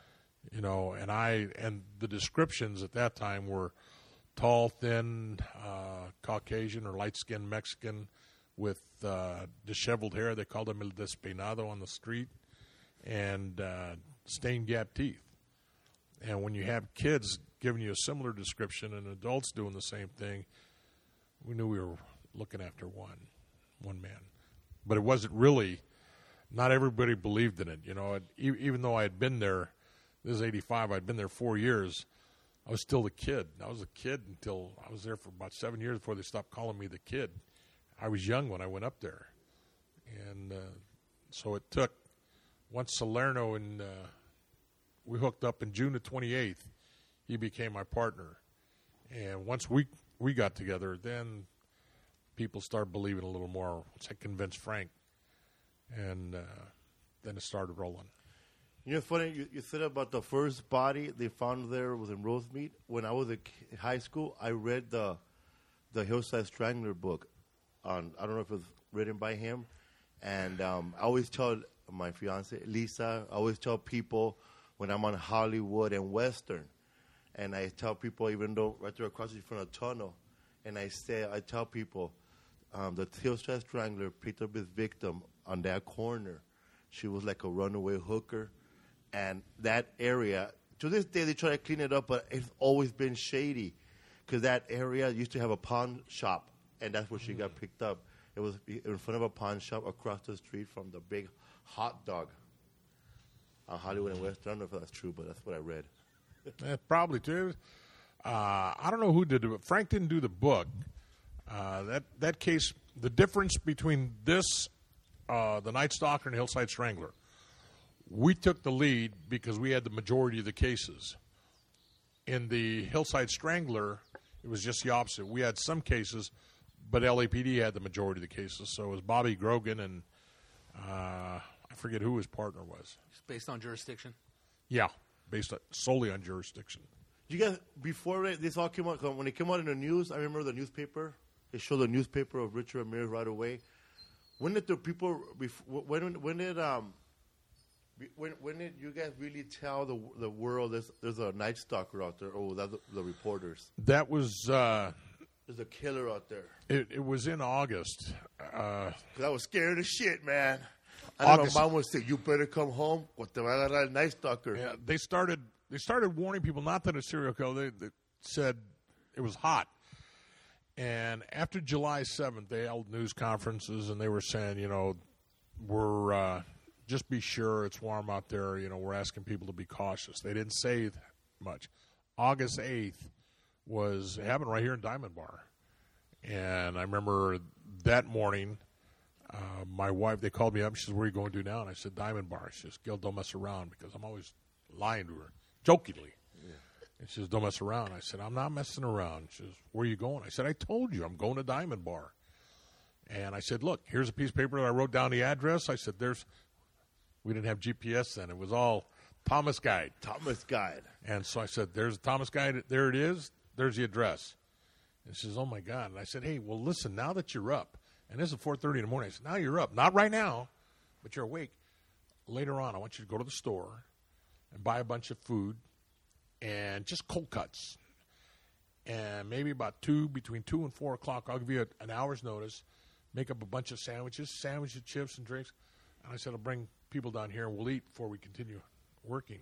You know, and I and the descriptions at that time were tall, thin, uh, Caucasian or light-skinned Mexican with uh, disheveled hair. They called him el despeinado on the street, and uh, stained gap teeth. And when you have kids giving you a similar description and adults doing the same thing, we knew we were looking after one, one man. But it wasn't really, not everybody believed in it. You know, it, even though I had been there, this is eighty-five, I'd been there four years, I was still the kid. I was a kid until I was there for about seven years before they stopped calling me the kid. I was young when I went up there. And uh, so it took, once Salerno and uh, we hooked up in June the twenty-eighth, he became my partner. And once we we got together, then people started believing a little more. Once I convinced Frank, and uh, then it started rolling. You know, funny, you, you said about the first body they found there was in Rosemead. When I was in high school, I read the the Hillside Strangler book. On I don't know if it was written by him. And um, I always tell my fiance, Lisa, I always tell people when I'm on Hollywood and Western, and I tell people, even though right there across from a tunnel, and I say, I tell people, um, the Hillside Strangler picked up his victim on that corner. She was like a runaway hooker. And that area, to this day, they try to clean it up, but it's always been shady because that area used to have a pawn shop, and that's where she got picked up. It was in front of a pawn shop across the street from the big hot dog on Hollywood and West. I don't know if that's true, but that's what I read. Yeah, probably too. Uh, I don't know who did it, but Frank didn't do the book. Uh, that that case, the difference between this, uh, the Night Stalker and Hillside Strangler, we took the lead because we had the majority of the cases. In the Hillside Strangler, it was just the opposite. We had some cases, but L A P D had the majority of the cases. So it was Bobby Grogan and uh, I forget who his partner was. It's based on jurisdiction. Yeah, based on, solely on jurisdiction. You guys, before it, this all came out, when it came out in the news, I remember the newspaper. They showed the newspaper of Richard Ramirez right away. When did the people, when when did um, when when did you guys really tell the the world there's there's a Night Stalker out there? Oh, that's the, the reporters. That was uh, there's a killer out there. It, it was in August. Uh, Cause I was scared as shit, man. I know my mom would say, "You better come home. What the hell, Night Stalker?" Yeah, they started. They started warning people, not that it's serial killer. They, they said it was hot. And after July seventh, they held news conferences, and they were saying, you know, we're uh, just be sure it's warm out there. You know, we're asking people to be cautious. They didn't say that much. August eighth was it happened right here in Diamond Bar, and I remember that morning, uh, my wife, they called me up. She says, "Where are you going to do now?" And I said, "Diamond Bar." She says, "Gil, don't mess around," because I'm always lying to her, jokingly. And she says, "Don't mess around." I said, "I'm not messing around." She says, "Where are you going?" I said, "I told you, I'm going to Diamond Bar." And I said, "Look, here's a piece of paper that I wrote down the address." I said, "There's," we didn't have G P S then. It was all Thomas Guide. Thomas Guide. And so I said, "There's a Thomas Guide. There it is. There's the address." And she says, "Oh, my God." And I said, "Hey, well, listen, now that you're up," and this is four thirty in the morning. I said, "Now you're up. Not right now, but you're awake. Later on, I want you to go to the store and buy a bunch of food and just cold cuts. And maybe about two, between two and four o'clock, I'll give you a, an hour's notice, make up a bunch of sandwiches, sandwiches, chips, and drinks." And I said, "I'll bring people down here and we'll eat before we continue working."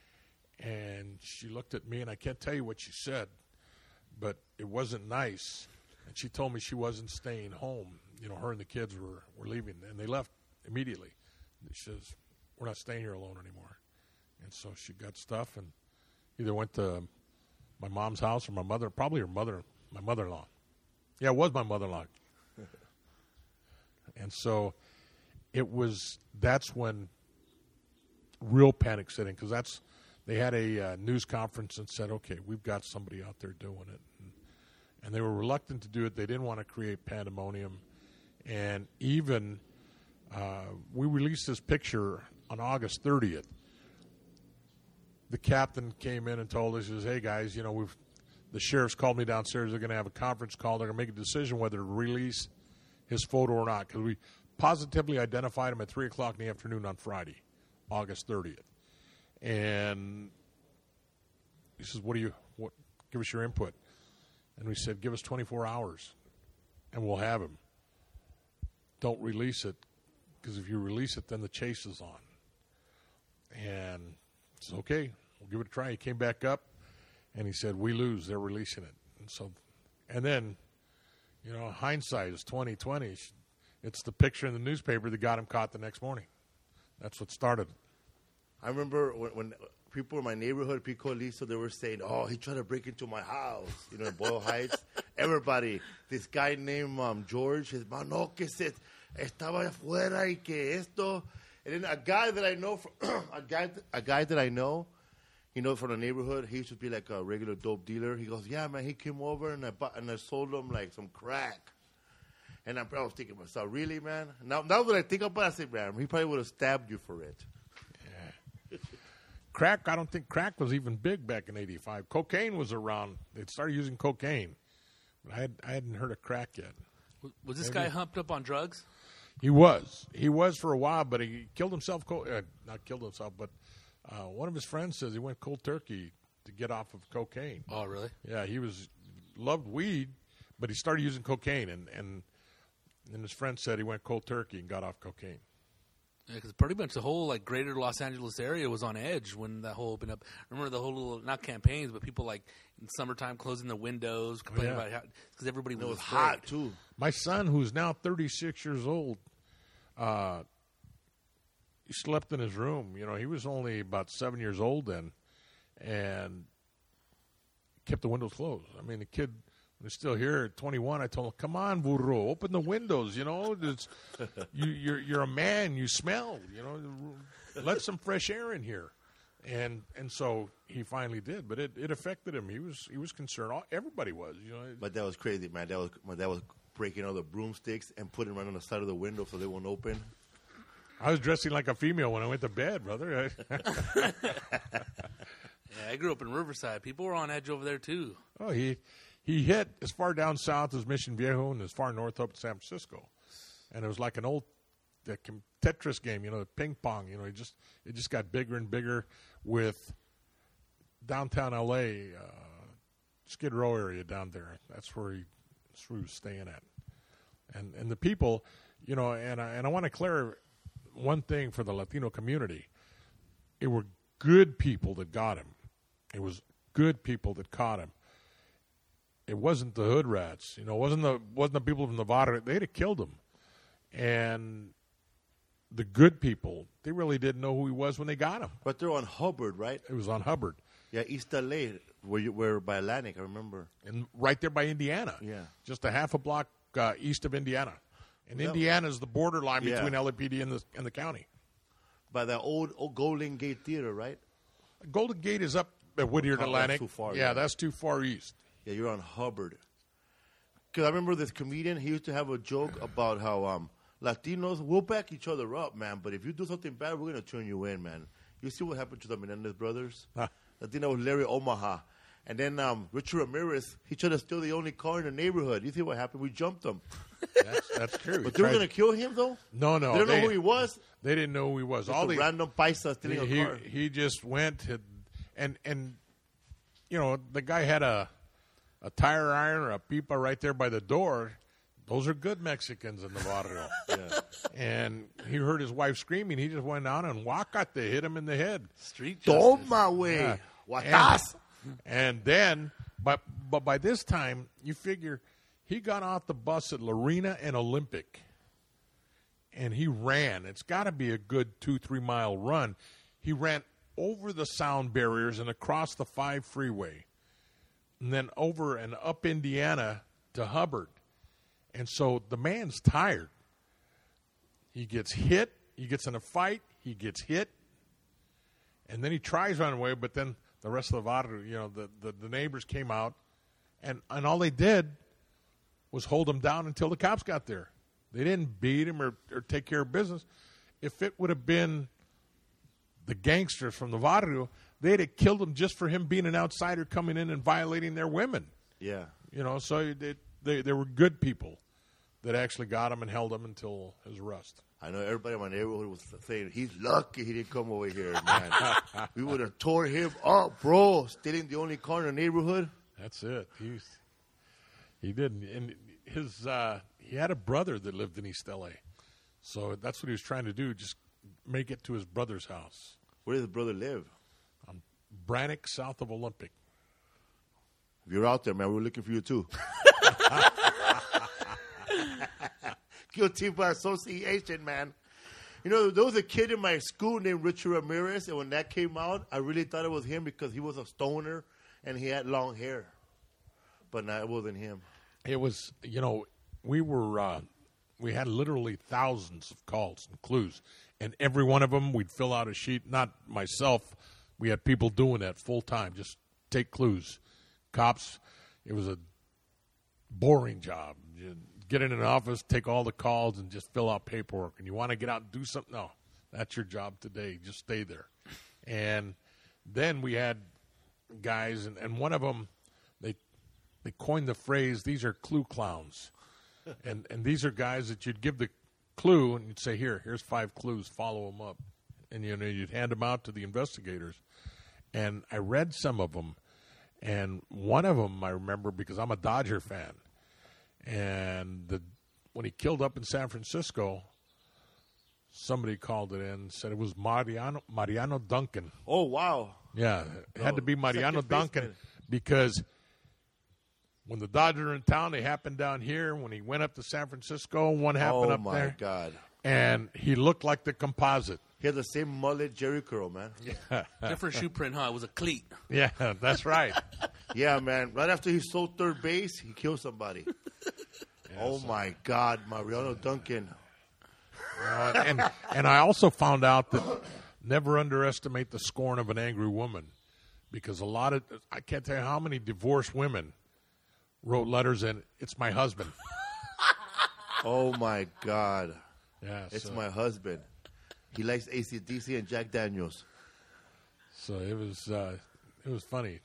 And she looked at me, and I can't tell you what she said, but it wasn't nice. And she told me she wasn't staying home. You know, her and the kids were, were leaving, and they left immediately. She says, "We're not staying here alone anymore." And so she got stuff and either went to my mom's house or my mother, probably her mother, my mother-in-law. Yeah, it was my mother-in-law. And so it was, that's when real panic set in, because that's, they had a uh, news conference and said, "Okay, we've got somebody out there doing it." And, and they were reluctant to do it. They didn't want to create pandemonium. And even, uh, we released this picture on August thirtieth. The captain came in and told us, he says, "Hey, guys, you know, we've the sheriff's called me downstairs. They're going to have a conference call. They're going to make a decision whether to release his photo or not, because we positively identified him at three o'clock in the afternoon on Friday, August thirtieth. And he says, what do you, what, give us your input. And we said, give us twenty-four hours, and we'll have him. Don't release it, because if you release it, then the chase is on. And it's okay, we'll give it a try. He came back up, and he said, we lose, they're releasing it. And so, and then, you know, hindsight is twenty twenty. It's the picture in the newspaper that got him caught the next morning. That's what started it. I remember when, when people in my neighborhood, Pico Listo, they were saying, oh, he tried to break into my house, you know, in Boyle Heights. Everybody, this guy named um, George, his man, no, que se estaba afuera y que esto. And then a guy that I know, from, a guy a guy that I know, you know, from the neighborhood, he used to be like a regular dope dealer. He goes, yeah, man, he came over and I, bought, and I sold him like some crack. And I, I was thinking to myself, really, man? Now, now that I think about it, I say, man, he probably would have stabbed you for it. Yeah. Crack, I don't think crack was even big back in eighty-five. Cocaine was around. They started using cocaine. But I, had, I hadn't heard of crack yet. Was this Maybe. guy humped up on drugs? He was. He was for a while, but he killed himself. Co- uh, not killed himself, but uh, one of his friends says he went cold turkey to get off of cocaine. Oh, really? Yeah, he was loved weed, but he started using cocaine, and, and, and his friend said he went cold turkey and got off cocaine. Yeah, because pretty much the whole like greater Los Angeles area was on edge when that whole opened up. Remember the whole little, not campaigns, but people like in summertime closing the windows, complaining yeah. about how because everybody It was, was afraid. hot, too. My son, who's now thirty-six years old, uh, he slept in his room. You know, he was only about seven years old then, and kept the windows closed. I mean, the kid was still here at twenty-one. I told him, "Come on, burro, open the windows. You know, it's, you, you're you're a man. You smell. You know, let some fresh air in here." And and so he finally did, but it, it affected him. He was he was concerned. All, everybody was. You know, But that was crazy, man. That was my dad was breaking all the broomsticks and putting them right on the side of the window so they won't open. I was dressing like a female when I went to bed, brother. Yeah, I grew up in Riverside. People were on edge over there too. Oh, he he hit as far down south as Mission Viejo and as far north up to San Francisco, and it was like an old the Tetris game, you know, the ping pong. You know, it just it just got bigger and bigger with downtown L A, uh, Skid Row area down there. That's where he that's where he was staying at, and and the people, you know, and I, and I want to clear one thing for the Latino community. It were good people that got him. It was good people that caught him. It wasn't the hood rats, you know. It wasn't the wasn't the people from Nevada. They'd have killed him. And the good people, they really didn't know who he was when they got him. But they're on Hubbard, right? It was on Hubbard, Yeah, East L A, where you were by Atlantic, I remember. and right there by Indiana. Yeah. just a half a block uh, east of Indiana. And Well, Indiana is the borderline yeah. between L A P D and the and the county. By the old, old Golden Gate Theater, right? Golden Gate is up at Whittier Oh, that's Atlantic. too far, yeah, yeah. that's too far east. Yeah, you're on Hubbard. Because I remember this comedian, he used to have a joke about how um, Latinos, we'll back each other up, man, but if you do something bad, we're going to turn you in, man. You see what happened to the Menendez brothers? Huh. I think that was Larry Omaha. And then um, Richard Ramirez, he tried to steal the only car in the neighborhood. You see what happened? We jumped him. That's, that's true. But they were going to kill him, though? No, no. They don't they, know who he was? They didn't know who he was. Just All a the random paisa stealing he, a car. he just went and, and and you know, the guy had a a tire iron or a pipa right there by the door. Those are good Mexicans in the barrio. Yeah. And he heard his wife screaming. He just went down and wacate, hit him in the head. Street justice. Toma, way. Yeah. Watas. And, and then, but but by this time, you figure he got off the bus at Lorena and Olympic, and he ran. It's got to be a good two, three mile run. He ran over the sound barriers and across the five freeway, and then over and up Indiana to Hubbard. And so the man's tired. He gets hit. He gets in a fight. He gets hit. And then he tries running away, but then the rest of the barrio, you know, the, the, the neighbors came out, and, and all they did was hold him down until the cops got there. They didn't beat him or, or take care of business. If it would have been the gangsters from the barrio, they'd have killed him just for him being an outsider coming in and violating their women. Yeah. You know, so they, they, they were good people that actually got him and held him until his arrest. I know everybody in my neighborhood was saying, he's lucky he didn't come over here, man. We would have tore him up, bro. Stealing the only car in the neighborhood. That's it. He, he didn't. And his, uh, he had a brother that lived in East L A. So that's what he was trying to do, just make it to his brother's house. Where does his brother live? On Brannock, south of Olympic. If you're out there, man, we're looking for you too. Guilty by association, man. You know, there was a kid in my school named Richard Ramirez, and when that came out, I really thought it was him because he was a stoner and he had long hair. But no, it wasn't him. It was, you know, we were, uh, we had literally thousands of calls and clues, and every one of them we'd fill out a sheet. Not myself. We had people doing that full time, just take clues. Cops, it was a boring job. You get in an office, take all the calls, and just fill out paperwork. And you want to get out and do something? No, that's your job today. Just stay there. And then we had guys, and, and one of them, they they coined the phrase, these are clue clowns. and and these are guys that you'd give the clue, and you'd say, here, here's five clues, follow them up. And you know, you'd hand them out to the investigators. And I read some of them, and one of them I remember because I'm a Dodger fan. And the, when he killed up in San Francisco, somebody called it in and said it was Mariano Mariano Duncan. Oh, wow. Yeah, it had Oh, to be Mariano second Duncan baseman. because when the Dodgers were in town, they happened down here. When he went up to San Francisco, one happened Oh, up my there. God. And he looked like the composite. He had the same mullet Jerry curl, man. Different shoe print, huh? It was a cleat. Yeah, that's right. Yeah, man. Right after he sold third base, he killed somebody. Oh, my God. Mariano Duncan. Uh, and and I also found out that never underestimate the scorn of an angry woman, because a lot of, I can't tell you how many divorced women wrote letters in, it's my husband. Oh, my God. Yeah, It's so, my husband. He likes A C D C and Jack Daniels. so it was uh, it was funny.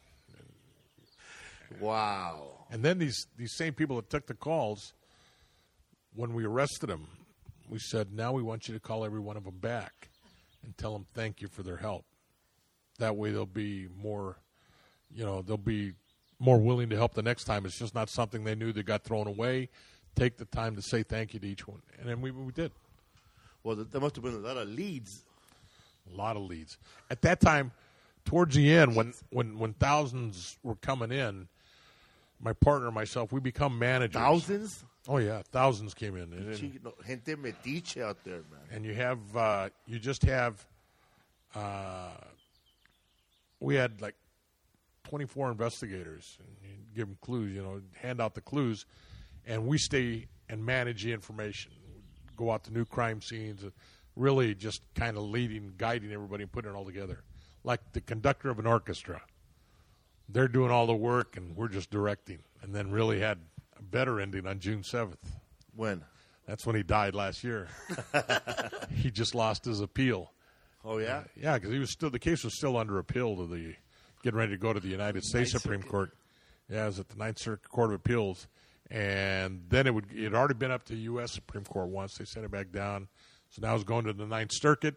Wow. And then these these same people that took the calls, when we arrested them, we said, now we want you to call every one of them back and tell them thank you for their help. That way they'll be more, you know, they'll be more willing to help the next time. It's just not something they knew that got thrown away. Take the time to say thank you to each one. And then we we did. Well, there must have been a lot of leads. A lot of leads. At that time, towards the end, when, when, when thousands were coming in, my partner and myself, we become managers. Thousands? Oh, yeah. Thousands came in. And, Gee, no, gente metiche out there, man. and you have, uh, you just have, uh, we had like twenty-four investigators. And you give them clues, you know, hand out the clues. And we stay and manage the information. Go out to new crime scenes. And really just kind of leading, guiding everybody and putting it all together. Like the conductor of an orchestra. They're doing all the work, and we're just directing. And then really had a better ending on June seventh. When? That's when he died last year. He just lost his appeal. Oh, yeah? Yeah, because he was still the case was still under appeal to the getting ready to go to the United States Ninth Supreme Circuit. Court. Yeah, it was at the Ninth Circuit Court of Appeals, and then it would it had already been up to the U S Supreme Court once. They sent it back down, so now it's going to the Ninth Circuit,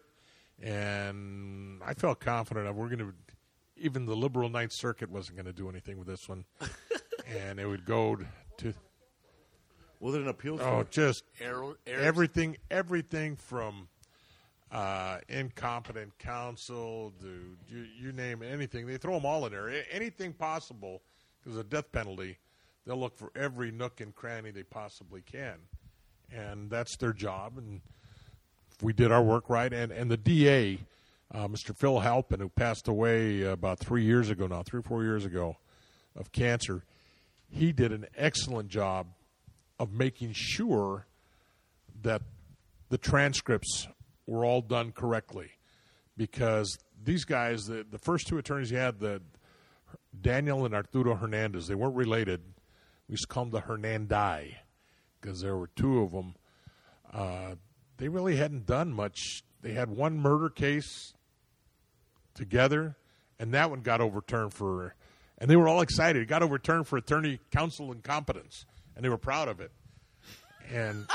and I felt confident of we're going to. Even the liberal Ninth Circuit wasn't going to do anything with this one, and it would go to. Was it an appeal? Oh, just Arrow, everything, everything from uh, incompetent counsel to you, you name anything. They throw them all in there. A- Anything possible, because of the death penalty, they'll look for every nook and cranny they possibly can, and that's their job. And if we did our work right, and and the D A, uh, Mister Phil Halpin, who passed away about three years ago now, three or four years ago, of cancer, he did an excellent job of making sure that the transcripts were all done correctly, because these guys, the, the first two attorneys he had, the Daniel and Arturo Hernandez, they weren't related. We used to call them the Hernandi because there were two of them. Uh, they really hadn't done much. They had one murder case together, and that one got overturned for, and they were all excited. It got overturned for attorney counsel incompetence, and they were proud of it. and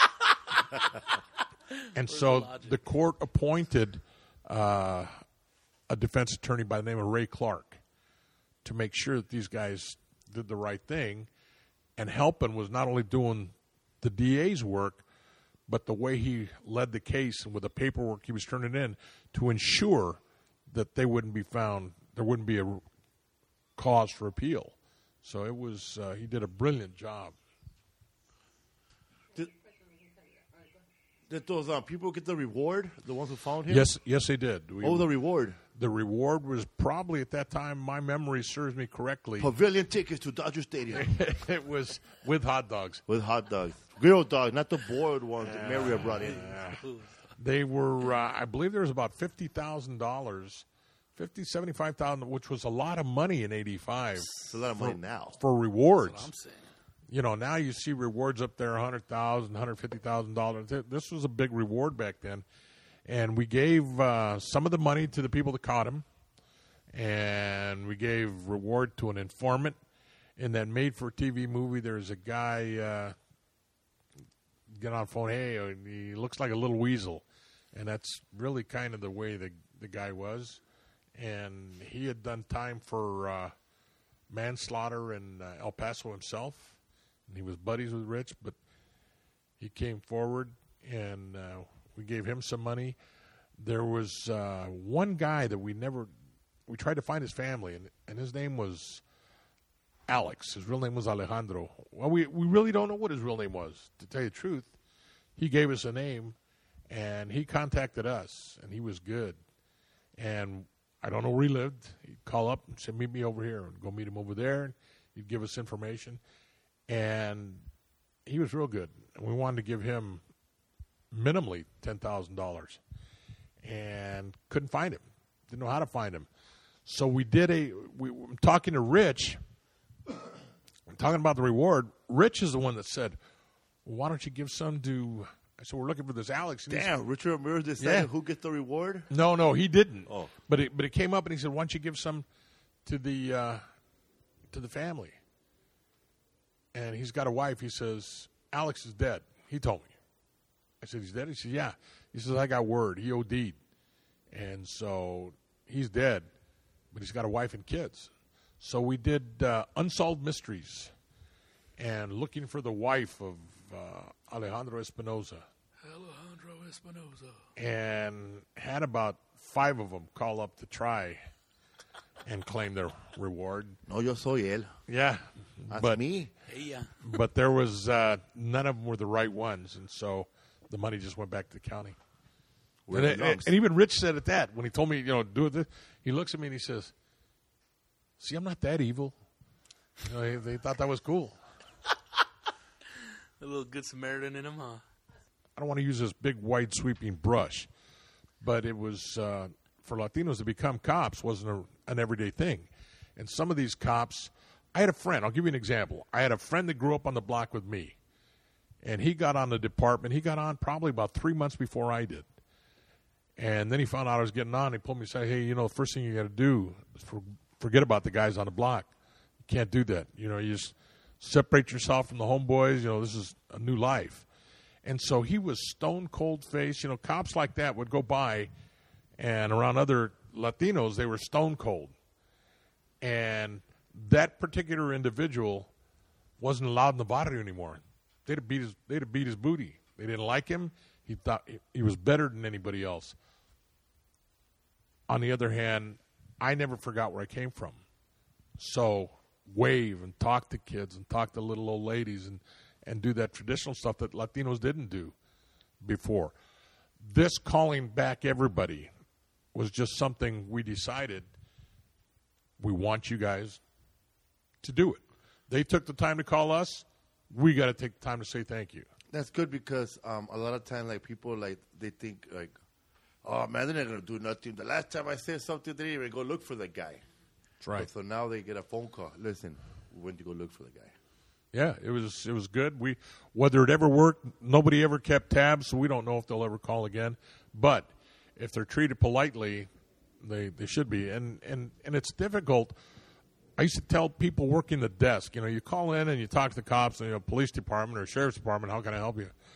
and so logic? the court appointed uh, a defense attorney by the name of Ray Clark to make sure that these guys did the right thing. And Halpin was not only doing the D A's work, but the way he led the case and with the paperwork he was turning in to ensure that they wouldn't be found, there wouldn't be a cause for appeal. So it was, uh, he did a brilliant job. Did, did those um, people get the reward, the ones who found him? Yes, yes, they did. We, Oh, the reward. the reward was probably at that time, my memory serves me correctly, Pavilion tickets to Dodger Stadium it was with hot dogs. with hot dogs. Grilled dogs, not the boiled ones that Maria brought in. They were, uh, I believe there was about fifty thousand dollars, fifty, seventy-five thousand, which was a lot of money in eighty-five It's a lot of money now. for rewards. That's what I'm saying. You know, now you see rewards up there, one hundred thousand dollars, one hundred fifty thousand dollars. This was a big reward back then. And we gave uh, some of the money to the people that caught him, and we gave reward to an informant. In that made-for-T V movie, there's a guy uh, get on the phone, hey, uh, he looks like a little weasel. And that's really kind of the way the, the guy was. And he had done time for uh, manslaughter in uh, El Paso himself. And he was buddies with Rich, but he came forward, and uh, we gave him some money. There was uh, one guy that we never, we tried to find his family, and, and his name was Alex. His real name was Alejandro. Well, we, we really don't know what his real name was, to tell you the truth. He gave us a name, and he contacted us, and he was good. And I don't know where he lived. He'd call up and say, meet me over here, and go meet him over there. And he'd give us information. And he was real good. And we wanted to give him minimally ten thousand dollars. And couldn't find him. Didn't know how to find him. So we did a, we were talking to Rich, talking about the reward. Rich is the one that said, well, why don't you give some to, so we're looking for this Alex. And he said, Damn, Richard Ramirez decided Yeah. who gets the reward? no, no, he didn't. Oh. But it, but it came up, and he said, why don't you give some to the uh, to the family? And he's got a wife. He says, Alex is dead. He told me. I said, he's dead? He said, yeah. He says, I got word. He OD'd. And so he's dead, but he's got a wife and kids. So we did uh, Unsolved Mysteries and looking for the wife of uh, Alejandro Espinoza. Alejandro Espinoza. And had about five of them call up to try and claim their reward. No, yo soy él. Yeah, That's but me. Hey, yeah. but there was uh, none of them were the right ones, and so the money just went back to the county. Where And, it it- belongs. and even Rich said at that when he told me, you know, do it. He looks at me and he says, "See, I'm not that evil." You know, they, they thought that was cool. A little good Samaritan in him, huh? I don't want to use this big, wide, sweeping brush, but it was uh, for Latinos to become cops wasn't a, an everyday thing. And some of these cops, I had a friend. I'll give you an example. I had a friend that grew up on the block with me, and he got on the department. He got on probably about three months before I did. And then he found out I was getting on. He pulled me and said, hey, you know, the first thing you got to do is for, forget about the guys on the block. You can't do that. You know, you just separate yourself from the homeboys. You know, this is a new life. And so he was stone cold faced. You know, cops like that would go by, and around other Latinos, they were stone cold. And that particular individual wasn't allowed in the barrio anymore. They'd have beat his, they'd have beat his booty. They didn't like him. He thought he was better than anybody else. On the other hand, I never forgot where I came from. So wave and talk to kids and talk to little old ladies and, and do that traditional stuff that Latinos didn't do before. This calling back everybody was just something we decided we want you guys to do it. They took the time to call us. We got to take the time to say thank you. That's good because um, a lot of times, like people, like they think, like, oh man, they're not gonna do nothing. The last time I said something, they didn't even go look for the guy. That's right. So now they get a phone call. Listen, we went to go look for the guy. Yeah, it was it was good. We whether it ever worked, nobody ever kept tabs, so we don't know if they'll ever call again. But if they're treated politely, they they should be. And and and it's difficult. I used to tell people working the desk, you know, you call in and you talk to the cops, and, you know, police department or sheriff's department, how can I help you?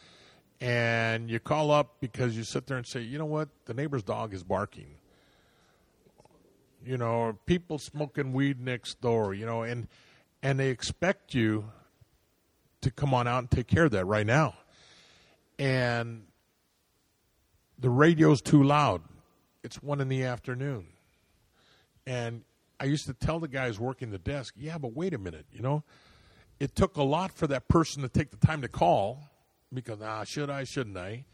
and you call up because you sit there and say, you know what, the neighbor's dog is barking. You know, or people smoking weed next door, you know, and and they expect you to come on out and take care of that right now. And the radio's too loud. It's one in the afternoon. And I used to tell the guys working the desk, yeah, but wait a minute, you know. It took a lot for that person to take the time to call because, ah, should I, shouldn't I?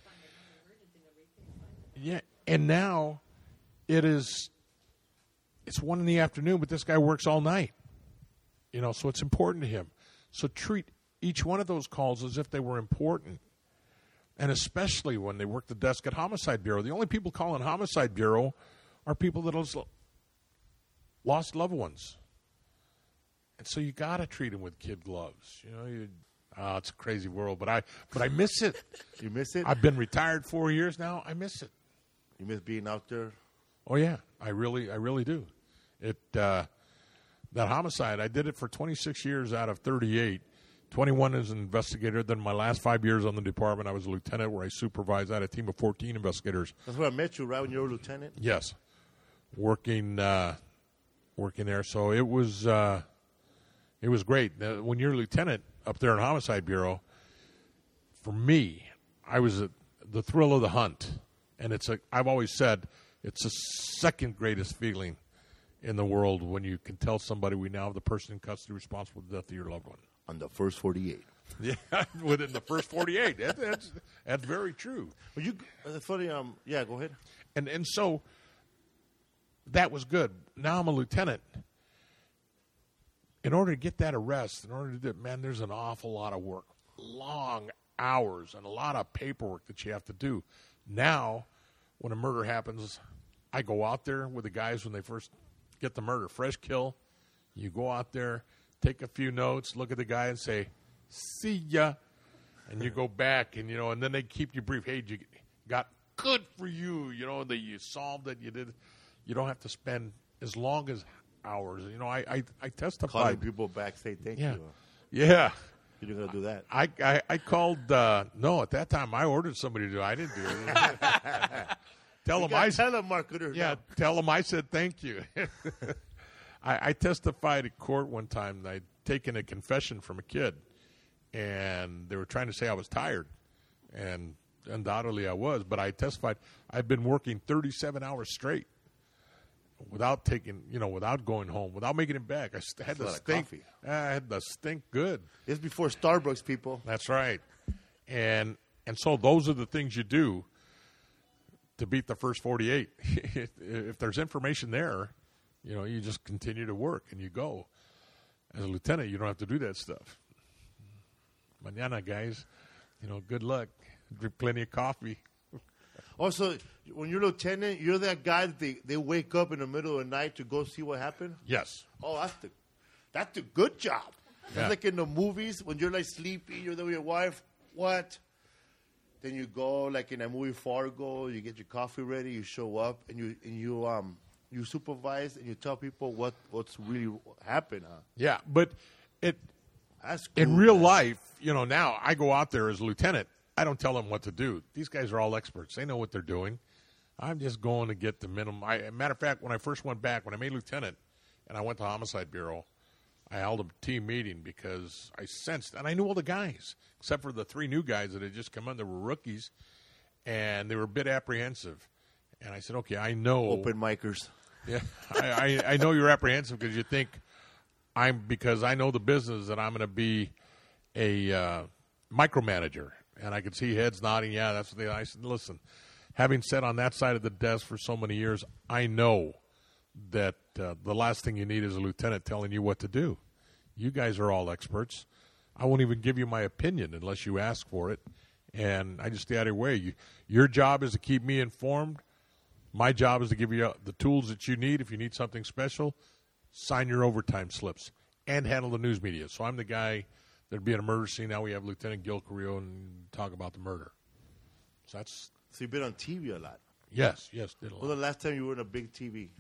Yeah, and now it is, it's one in the afternoon, but this guy works all night. You know, so it's important to him. So treat each one of those calls as if they were important. And especially when they work the desk at Homicide Bureau. The only people calling Homicide Bureau are people that have lost loved ones. And so you got to treat them with kid gloves. You know, you, oh, it's a crazy world, but I but I miss it. You miss it? I've been retired four years now. I miss it. You miss being out there? Oh, yeah. I really, I really do. It uh, that homicide, I did it for twenty-six years out of thirty-eight. twenty-one as an investigator. Then my last five years on the department, I was a lieutenant where I supervised. I had a team of fourteen investigators. That's where I met you, right, when you were a lieutenant? Yes. Working uh, working there. So it was uh, it was great. Now, when you're a lieutenant up there in Homicide Bureau, for me, I was a, the thrill of the hunt. And it's a, I've always said it's the second greatest feeling in the world when you can tell somebody we now have the person in custody responsible for the death of your loved one. On the first forty-eight. Yeah, within the first forty-eight. That, that's that's very true. Well, you, it's funny. Um, yeah, go ahead. And and so that was good. Now I'm a lieutenant. In order to get that arrest, in order to do it, man, there's an awful lot of work, long hours, and a lot of paperwork that you have to do. Now, when a murder happens, I go out there with the guys when they first get the murder, fresh kill. You go out there, take a few notes, look at the guy and say, see ya. And you go back and, you know, and then they keep you brief. Hey, you got good for you. You know, that you solved it. You did. You don't have to spend as long as hours. You know, I, I, I testified. Calling people back, say thank yeah. you. Yeah. You're going to do that. I, I, I called, uh, no, at that time I ordered somebody to do it. I didn't do it. Tell them I said, telemarketer. Yeah, now. tell them I said thank you. I, I testified at court one time. I'd taken a confession from a kid, and they were trying to say I was tired, and undoubtedly I was. But I testified I've been working thirty-seven hours straight without taking, you know, without going home, without making it back. I st- had That's a the lot of stink. coffee. I had the stink good. It's before Starbucks, people. That's right. And and so those are the things you do to beat the first forty-eight. If there's information there, you know, you just continue to work and you go. As a lieutenant, you don't have to do that stuff. Mañana, guys, you know, good luck. Drink plenty of coffee. Also, when you're a lieutenant, you're that guy that they, they wake up in the middle of the night to go see what happened? Yes. Oh, that's the that's the good job. That's Yeah. like in the movies when you're like sleepy, you're there with your wife. What? Then you go like in that movie Fargo. You get your coffee ready. You show up and you and you um you supervise and you tell people what what's really happened. Huh? Yeah, but it That's cool, in real man. life, you know, now I go out there as a lieutenant. I don't tell them what to do. These guys are all experts. They know what they're doing. I'm just going to get the minimum. I, matter of fact, when I first went back, when I made lieutenant and I went to Homicide Bureau, I held a team meeting because I sensed, and I knew all the guys, except for the three new guys that had just come in. They were rookies, and they were a bit apprehensive. And I said, okay, I know. Open micers. Yeah, I, I, I know you're apprehensive because you think I'm, because I know the business, that I'm going to be a uh, micromanager. And I could see heads nodding, yeah, that's what they, I said, listen, having sat on that side of the desk for so many years, I know that uh, the last thing you need is a lieutenant telling you what to do. You guys are all experts. I won't even give you my opinion unless you ask for it. And I just stay out of your way. You, your job is to keep me informed. My job is to give you uh, the tools that you need. If you need something special, sign your overtime slips and handle the news media. So I'm the guy. There'd be an murder scene. Now we have Lieutenant Gil Carrillo and talk about the murder. So that's... So you've been on T V a lot. Yes, yes. Did a lot. When was the last time you were in a big T V?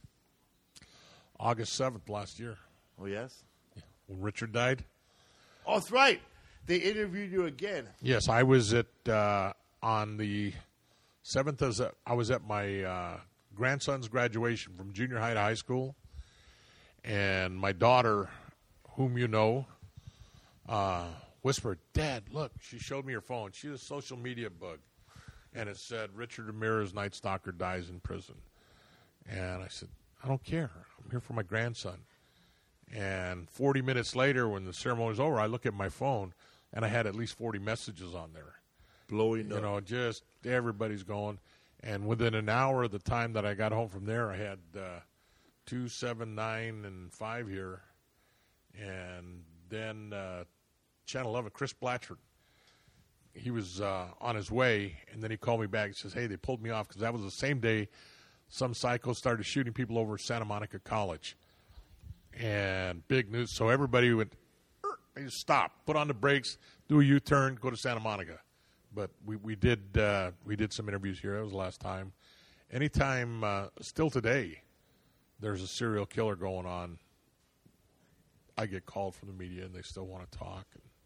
August seventh last year. Oh, yes? When Richard died. Oh, that's right. They interviewed you again. Yes, I was at uh, on the seventh, as a, I was at my uh, grandson's graduation from junior high to high school, and my daughter, whom you know, uh, whispered, "Dad, look!" She showed me her phone. She's a social media bug, and it said, "Richard Ramirez, Night Stalker, dies in prison." And I said, "I don't care. I'm here for my grandson." And forty minutes later, when the ceremony was over, I look at my phone, and I had at least forty messages on there. Blowing You up. know, just everybody's going. And within an hour of the time that I got home from there, I had uh, two, seven, nine, and five here. And then uh, Channel eleven, Chris Blatchford, he was uh, on his way, and then he called me back and says, "Hey, they pulled me off," because that was the same day some psychos started shooting people over at Santa Monica College. And big news. So everybody went, they just stop, put on the brakes, do a U-turn, go to Santa Monica. But we, we did uh, we did some interviews here. That was the last time. Anytime, uh, still today, there's a serial killer going on, I get called from the media, and they still want to talk.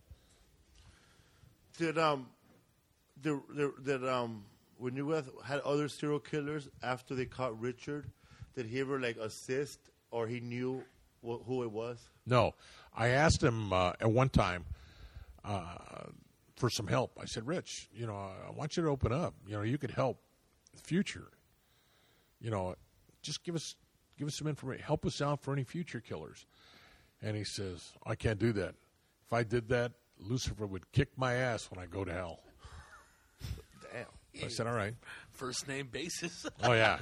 Did um, did, did, did um, when you guys had other serial killers after they caught Richard, did he ever like assist, or he knew wh- who it was? No, I asked him uh, at one time uh, for some help. I said, "Rich, you know, I want you to open up. You know, you could help the future. You know, just give us give us some information. Help us out for any future killers." And he says, "I can't do that. If I did that, Lucifer would kick my ass when I go to hell." Damn. So I said, "All right." First name basis. Oh yeah.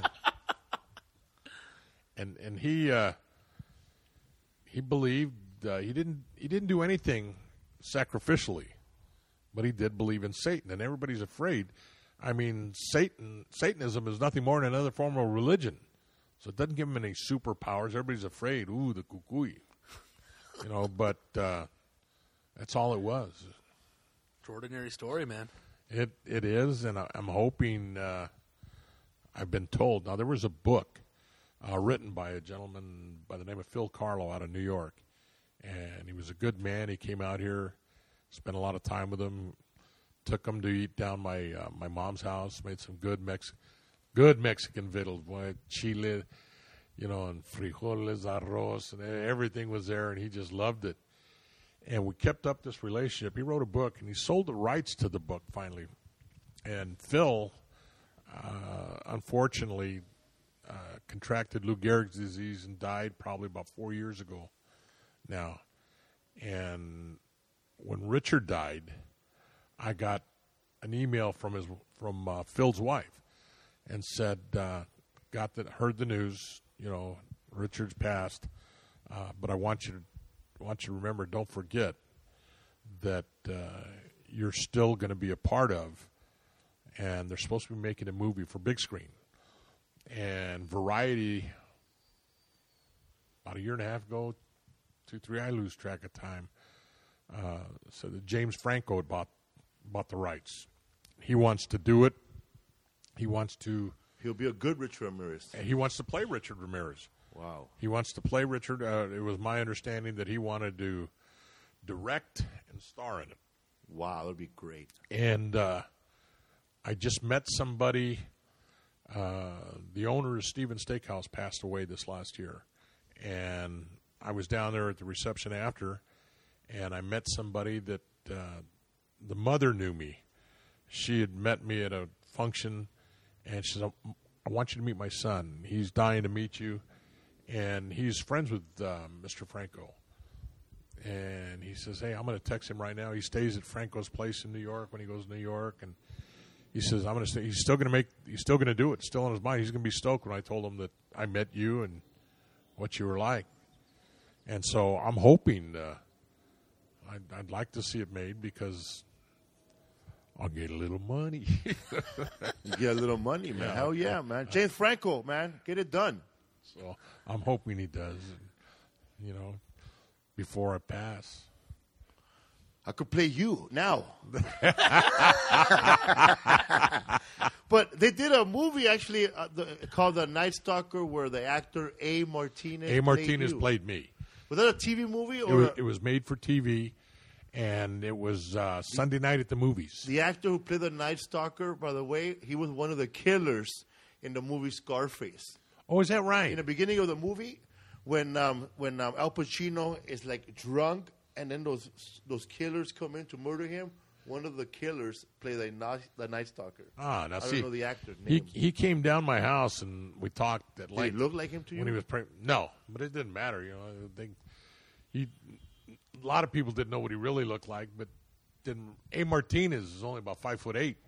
and and he uh, he believed uh, he didn't he didn't do anything sacrificially, but he did believe in Satan, and everybody's afraid. I mean, Satan Satanism is nothing more than another form of religion, so it doesn't give him any superpowers. Everybody's afraid. Ooh, the kukui, you know. But uh, that's all it was. Extraordinary story, man. It it is, and I, I'm hoping. Uh, I've been told now there was a book uh, written by a gentleman by the name of Phil Carlo out of New York, and he was a good man. He came out here, spent a lot of time with him, took him to eat down my uh, my mom's house, made some good Mex good Mexican victuals, boy, chile, you know, and frijoles, arroz, and everything was there, and he just loved it. And we kept up this relationship. He wrote a book, and he sold the rights to the book finally. And Phil, uh, unfortunately, uh, contracted Lou Gehrig's disease and died probably about four years ago now. And when Richard died, I got an email from his from uh, Phil's wife, and said, uh, "Got that? Heard the news. You know, Richard's passed, uh, but I want you to." I want you to remember, don't forget that uh, you're still going to be a part of, and they're supposed to be making a movie for big screen. And Variety, about a year and a half ago, two, three, I lose track of time, uh, said that James Franco had bought, bought the rights. He wants to do it. He wants to... He'll be a good Richard Ramirez. He wants to play Richard Ramirez. Wow. He wants to play Richard. Uh, it was my understanding that he wanted to direct and star in it. Wow, that would be great. And uh, I just met somebody. Uh, the owner of Stevens Steakhouse passed away this last year. And I was down there at the reception after, and I met somebody that uh, the mother knew me. She had met me at a function, and she said, "I want you to meet my son. He's dying to meet you." And he's friends with uh, Mister Franco. And he says, "Hey, I'm going to text him right now." He stays at Franco's place in New York when he goes to New York. And he says, "I'm going to stay." He's still going to make, he's still going to do it. Still in his mind. He's going to be stoked when I told him that I met you and what you were like. And so I'm hoping, uh, I'd, I'd like to see it made because I'll get a little money. You get a little money, man. Yeah. Hell yeah, man. James Franco, man. Get it done. So I'm hoping he does, you know, before I pass. I could play you now. But they did a movie actually uh, the, called The Night Stalker, where the actor A. Martinez A. Martinez played, you. played me. Was that a T V movie It or? was, a- it was made for T V, and it was uh, Sunday night at the movies. The actor who played the Night Stalker, by the way, he was one of the killers in the movie Scarface. Oh, is that right? In the beginning of the movie, when um, when um, Al Pacino is like drunk, and then those those killers come in to murder him, one of the killers played the night, the Night Stalker. Ah, now I see, don't know the actor's he name. he came down my house and we talked at Did length. he look like him to you? When he was pre- no, but it didn't matter. You know, they, he a lot of people didn't know what he really looked like, but didn't. A. Martinez is only about five foot eight,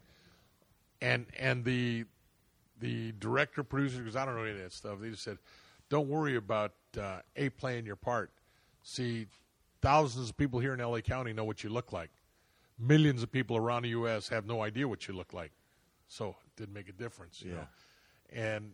and and the the director producer, because I don't know any of that stuff, they just said, "Don't worry about uh, A playing your part. See, thousands of people here in L A County know what you look like. Millions of people around the U S have no idea what you look like, so it didn't make a difference, you Yeah. know." And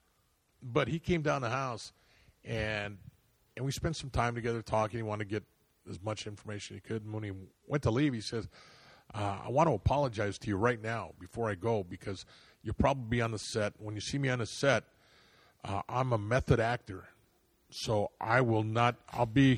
but he came down the house, and and we spent some time together talking. He wanted to get as much information he could. And when he went to leave, he says, uh, "I want to apologize to you right now before I go, because you'll probably be on the set. When you see me on the set, uh, I'm a method actor, so I will not. I'll be,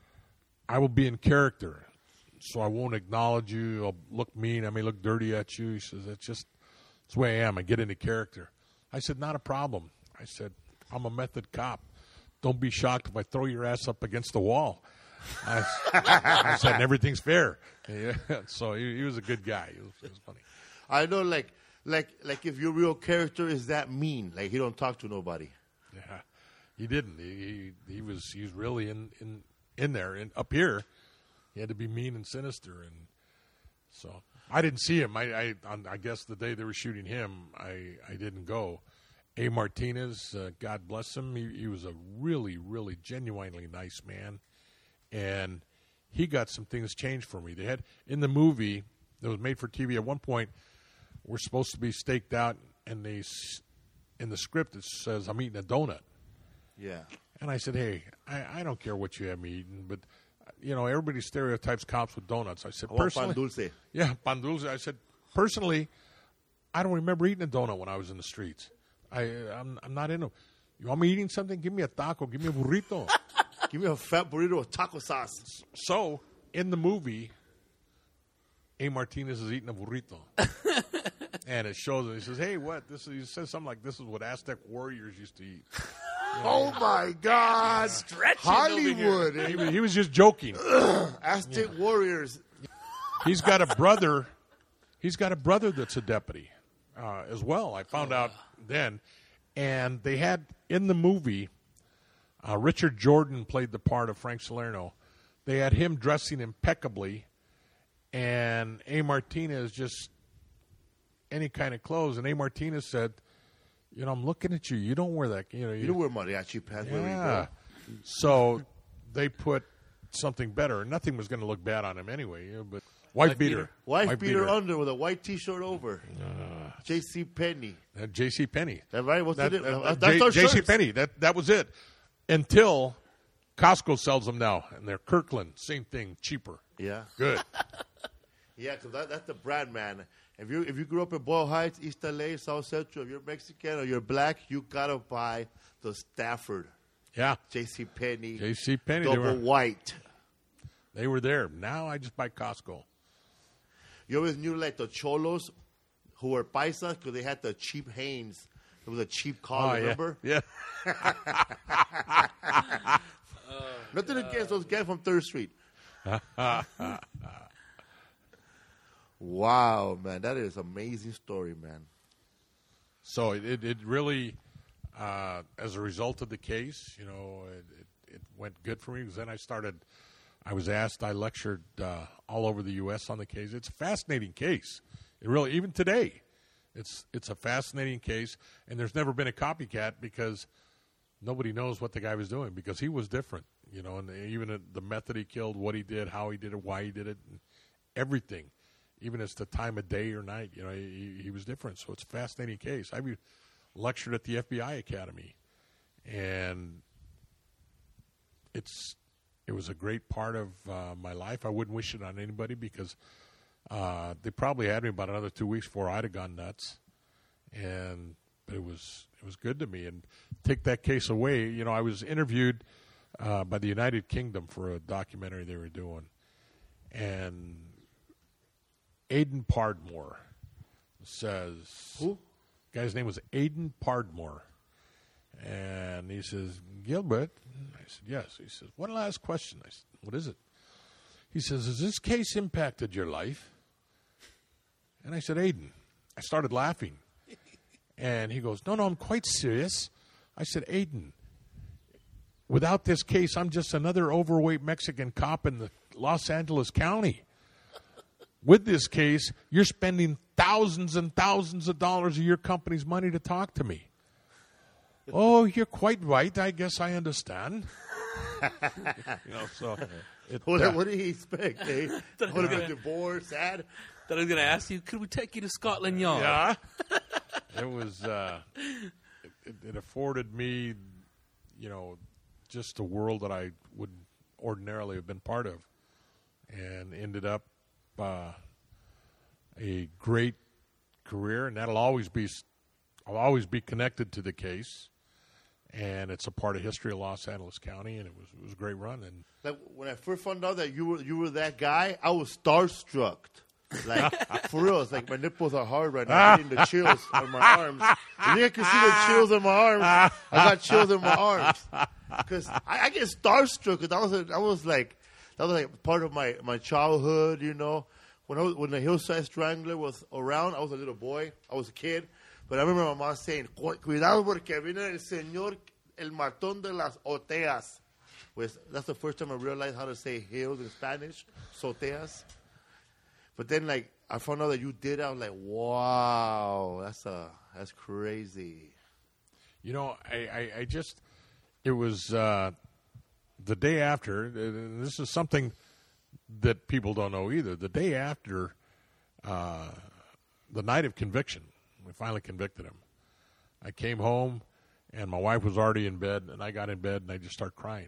I will be in character. So I won't acknowledge you. I'll look mean. I may look dirty at you." He says, "That's just that's the way I am. I get into character." I said, "Not a problem." I said, "I'm a method cop. Don't be shocked if I throw your ass up against the wall." I, I said, "Everything's fair." Yeah. So he, he was a good guy. It was, it was funny. I know, like, like, like if your real character is that mean, like he don't talk to nobody. Yeah, he didn't. He he, he was he was really in, in, in there. And up here, he had to be mean and sinister. And so I didn't see him. I I, on, I guess the day they were shooting him, I, I didn't go. A. Martinez, uh, God bless him. He, he was a really, really genuinely nice man. And he got some things changed for me. They had, in the movie that was made for T V, at one point, we're supposed to be staked out, and they, in the script it says, "I'm eating a donut." Yeah. And I said, "Hey, I, I don't care what you have me eating, but, you know, everybody stereotypes cops with donuts." I said, I want personally, pan dulce. yeah, pan dulce. I said, personally, I don't remember eating a donut when I was in the streets. I, I'm, I'm not into. You want me eating something? Give me a taco. Give me a burrito. Give me a fat burrito with taco sauce. So, in the movie, A. Martinez is eating a burrito. And it shows, he says, "Hey, what?" This is, he says something like, "This is what Aztec warriors used to eat." Oh my God! Stretching Hollywood. He was, he was just joking. Aztec warriors. He's got a brother. He's got a brother that's a deputy uh, as well. I found out then. And they had, in the movie, uh, Richard Jordan played the part of Frank Salerno. They had him dressing impeccably, and A. Martinez just any kind of clothes. And A. Martinez said, "You know, I'm looking at you. You don't wear that. You know, You don't wear mariachi pants where we yeah." go. So they put something better. Nothing was going to look bad on him anyway. You know, but white, White beater, beater. Wife beater under with a white T-shirt over. J C Penney. uh, J C Penney. That right? What's That, it? uh, Uh, that's J- our J C shirts. Penney. That that was it. Until Costco sells them now, and they're Kirkland. Same thing, cheaper. Yeah. Good. Yeah, because that, that's the brand, man. If you if you grew up in Boyle Heights, East L A, South Central, if you're Mexican or you're black, you gotta buy the Stafford Yeah. J C Penney J C Penney. They double were white. they were there. Now I just buy Costco. You always knew like the cholos who were paisas because they had the cheap Hanes. It was a cheap collar, Oh, yeah. remember? Yeah. Nothing against those guys from Third Street. Wow, man, that is an amazing story, man. So it it, it really, uh, as a result of the case, you know, it, it, it went good for me because then I started. I was asked. I lectured uh, all over the U S on the case. It's a fascinating case. It really, even today, it's it's a fascinating case, and there's never been a copycat because nobody knows what the guy was doing because he was different, you know, and even the method he killed, what he did, how he did it, why he did it, and everything, even as the time of day or night, you know, he, he was different. So it's a fascinating case. I lectured at the F B I Academy, and it's it was a great part of uh, my life. I wouldn't wish it on anybody because uh, they probably had me about another two weeks before I'd have gone nuts, and but it was it was good to me. And take that case away, you know, I was interviewed uh, by the United Kingdom for a documentary they were doing, and Aiden Pardmore says, Who? Guy's name was Aiden Pardmore. And he says, Gilbert. I said, yes. He says, one last question. I said, what is it? He says, has this case impacted your life? And I said, Aiden. I started laughing. And he goes, no, no, I'm quite serious. I said, Aiden, without this case, I'm just another overweight Mexican cop in the Los Angeles County. With this case, you're spending thousands and thousands of dollars of your company's money to talk to me. Oh, you're quite right. I guess I understand. you know, so it, What, uh, what did he expect? Eh? Would have been divorced, sad. That I was going to ask you, could we take you to Scotland Yard? Yeah. It was, uh, it, it afforded me, you know, just a world that I would ordinarily have been part of, and ended up uh, a great career, and that'll always be, I'll always be connected to the case, and it's a part of history of Los Angeles County, and it was it was a great run. And Like when I first found out that you were you were that guy, I was starstruck. Like for real, it's like my nipples are hard right now. I'm getting the chills on my arms. And you can see the chills in my arms. I got chills in my arms because I, I get starstruck. Cause I was a, I was like that was like part of my, my childhood. You know, when I was, when the Hillside Strangler was around, I was a little boy. I was a kid, but I remember my mom saying, "Cuidado porque viene el señor el matón de las oteas." Which, that's the first time I realized how to say hills in Spanish, soteas. But then, like, I found out that you did it. I was like, wow, that's a that's crazy. You know, I, I, I just, it was uh, the day after, and this is something that people don't know either. The day after uh, the night of conviction, we finally convicted him. I came home, and my wife was already in bed, and I got in bed, and I just started crying.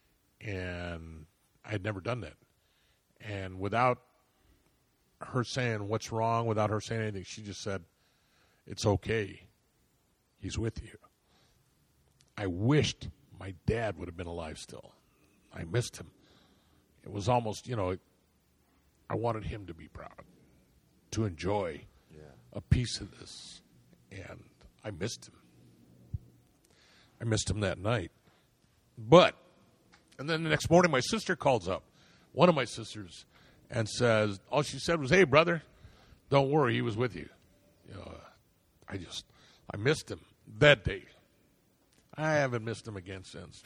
And I had never done that. And without her saying what's wrong, without her saying anything, she just said, it's okay. He's with you. I wished my dad would have been alive still. I missed him. It was almost, you know, I wanted him to be proud, to enjoy Yeah. a piece of this. And I missed him. I missed him that night. But, and then the next morning my sister calls up, one of my sisters, and says, all she said was, hey, brother, don't worry, he was with you. You know, I just, I missed him that day. I haven't missed him again since.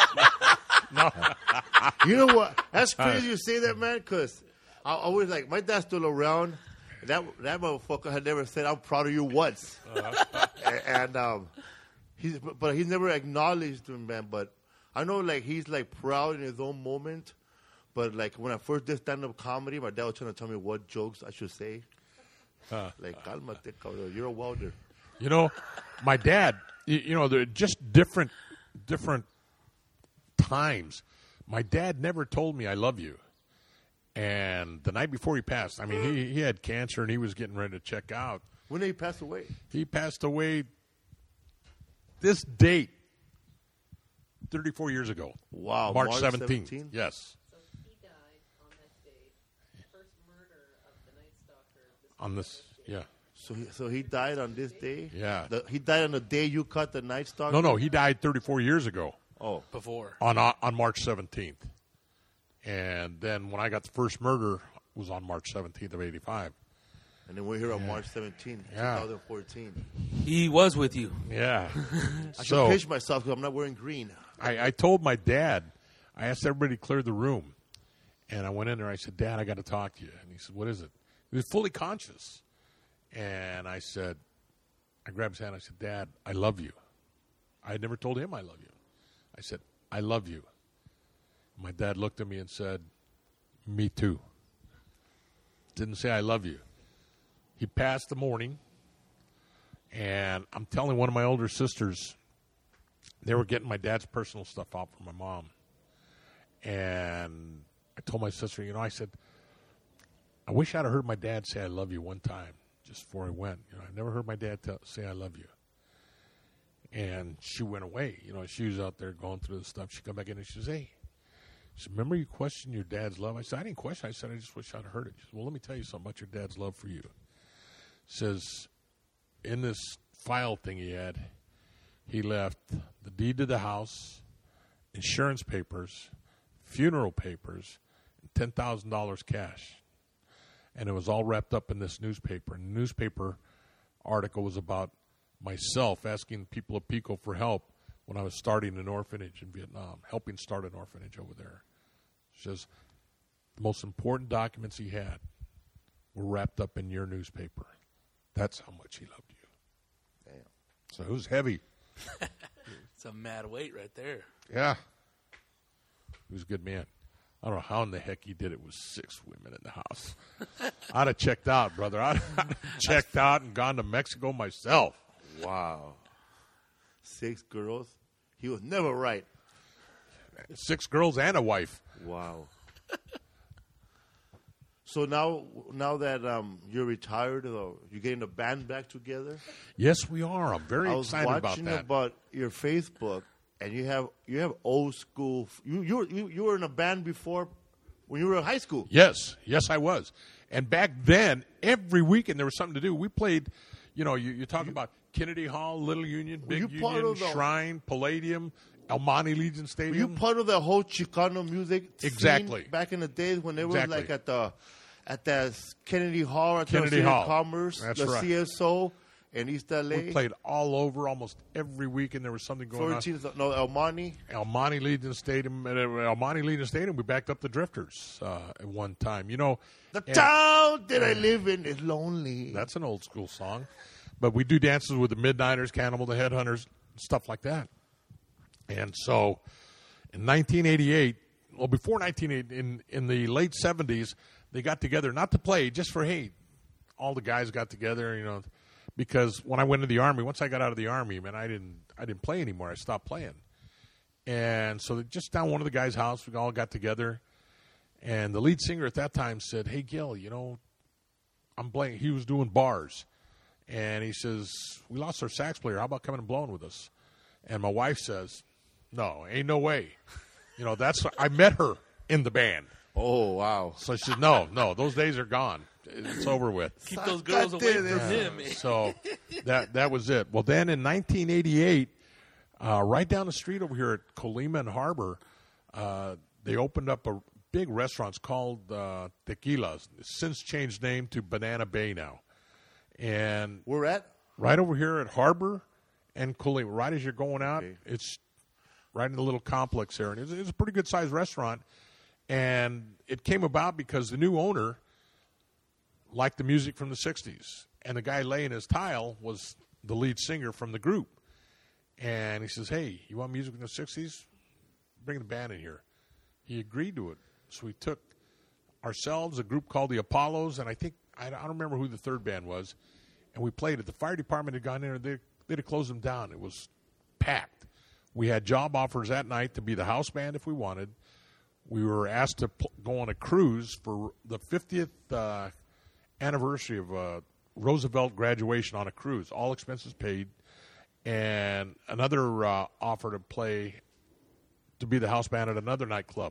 No. You know what? That's crazy you say that, man, because I always like, my dad's still around. That that motherfucker had never said, I'm proud of you once. Uh-huh. and, and um, he's, but he's never acknowledged him, man. But I know, like, he's, like, proud in his own moment. But, like, when I first did stand-up comedy, my dad was trying to tell me what jokes I should say. Uh, like, cálmate, cabrón. You're a welder. You know, my dad, you, you know, they're just different, different times. My dad never told me I love you. And the night before he passed, I mean, he, he had cancer and he was getting ready to check out. When did he pass away? He passed away this date, thirty-four years ago. Wow. March March seventeenth. seventeenth? Yes. On this, yeah. So he, so he died on this day? Yeah. The, he died on the day you cut the Night Stalker? No, no, he died thirty-four years ago Oh. Before. on uh, on March seventeenth. And then when I got the first murder, it was on March seventeenth of eighty-five. And then we're here on March seventeenth, Yeah. twenty fourteen. He was with you. Yeah. I should so pinch myself because I'm not wearing green. I, I told my dad, I asked everybody to clear the room. And I went in there, I said, Dad, I got to talk to you. And he said, what is it? He was fully conscious. And I said, I grabbed his hand, I said, Dad, I love you. I had never told him I love you. I said, I love you. My dad looked at me and said, me too. Didn't say I love you. He passed the morning, and I'm telling one of my older sisters, they were getting my dad's personal stuff out for my mom. And I told my sister, you know, I said, I wish I'd have heard my dad say I love you one time just before he went. You know, I never heard my dad tell, say I love you. And she went away. You know, she was out there going through the stuff. She come back in and she says, hey. He said, remember you questioned your dad's love? I said, I didn't question. I said, I just wish I'd heard it. He said, well, let me tell you something about your dad's love for you. He says, in this file thing he had, he left the deed to the house, insurance papers, funeral papers, and ten thousand dollars cash. And it was all wrapped up in this newspaper. And the newspaper article was about myself asking people of Pico for help when I was starting an orphanage in Vietnam, helping start an orphanage over there. It says the most important documents he had were wrapped up in your newspaper. That's how much he loved you. Damn. So it was heavy. It's a mad weight right there. Yeah. He was a good man. I don't know how in the heck he did it with six women in the house. I'd have checked out, brother. I'd have checked out and gone to Mexico myself. Wow. Six girls. He was never right. Six girls and a wife. Wow. So now, now that um, you're retired, uh, you're getting the band back together. Yes, we are. I'm very I was excited about watching that. about your Facebook, and you have you have old school. You you were- you you were in a band before when you were in high school. Yes, yes, I was. And back then, every weekend there was something to do. We played, you know, you, you talk about Kennedy Hall, Little Union, Big you part Union, of the- Shrine, Palladium, El Monte Legion Were Stadium. you part of the whole Chicano music scene Exactly. back in the days when they were Exactly. like at the at the Kennedy Hall, at Kennedy the City Hall. of Commerce, That's the right. C S O in East L A. We played all over almost every weekend. There was something going on. fourteen, no, El Monte. El Monte Legion Stadium. At El Monte Legion Stadium, we backed up the Drifters uh, at one time. You know, The and town that I live in is lonely. that's an old school song. But we do dances with the Midnighters, Cannibal, the Headhunters, stuff like that. And so, in nineteen eighty-eight, well, before nineteen eighty, in in the late seventies, they got together not to play, just for hey, all the guys got together, you know, because when I went to the Army, once I got out of the Army, man, I didn't I didn't play anymore. I stopped playing. And so just down one of the guys' house, we all got together, and the lead singer at that time said, "Hey Gil, you know, I'm playing." He was doing bars, and he says, "We lost our sax player. How about coming and blowing with us?" And my wife says, "No, ain't no way." You know, that's I met her in the band. Oh wow! So she said, "No, no, those days are gone. It's over with." Keep those girls away from Yeah. him. So that that was it. Well, then in nineteen eighty-eight, uh, right down the street over here at Colima and Harbor, uh, they opened up a big restaurant. It's called uh, Tequila's. It's since changed name to Banana Bay now. And We're at right over here at Harbor and Colima, right as you're going out, Okay. it's right in the little complex there. And it's, it's a pretty good-sized restaurant. And it came about because the new owner liked the music from the sixties. And the guy laying his tile was the lead singer from the group. And he says, "Hey, you want music from the sixties? Bring the band in here." He agreed to it. So we took ourselves, a group called the Apollos, and I think, I don't remember who the third band was, and we played it. The fire department had gone in and they, they'd have closed them down. It was packed. We had job offers that night to be the house band if we wanted. We were asked to pl- go on a cruise for the fiftieth uh, anniversary of uh, Roosevelt graduation on a cruise, all expenses paid, and another uh, offer to play, to be the house band at another nightclub.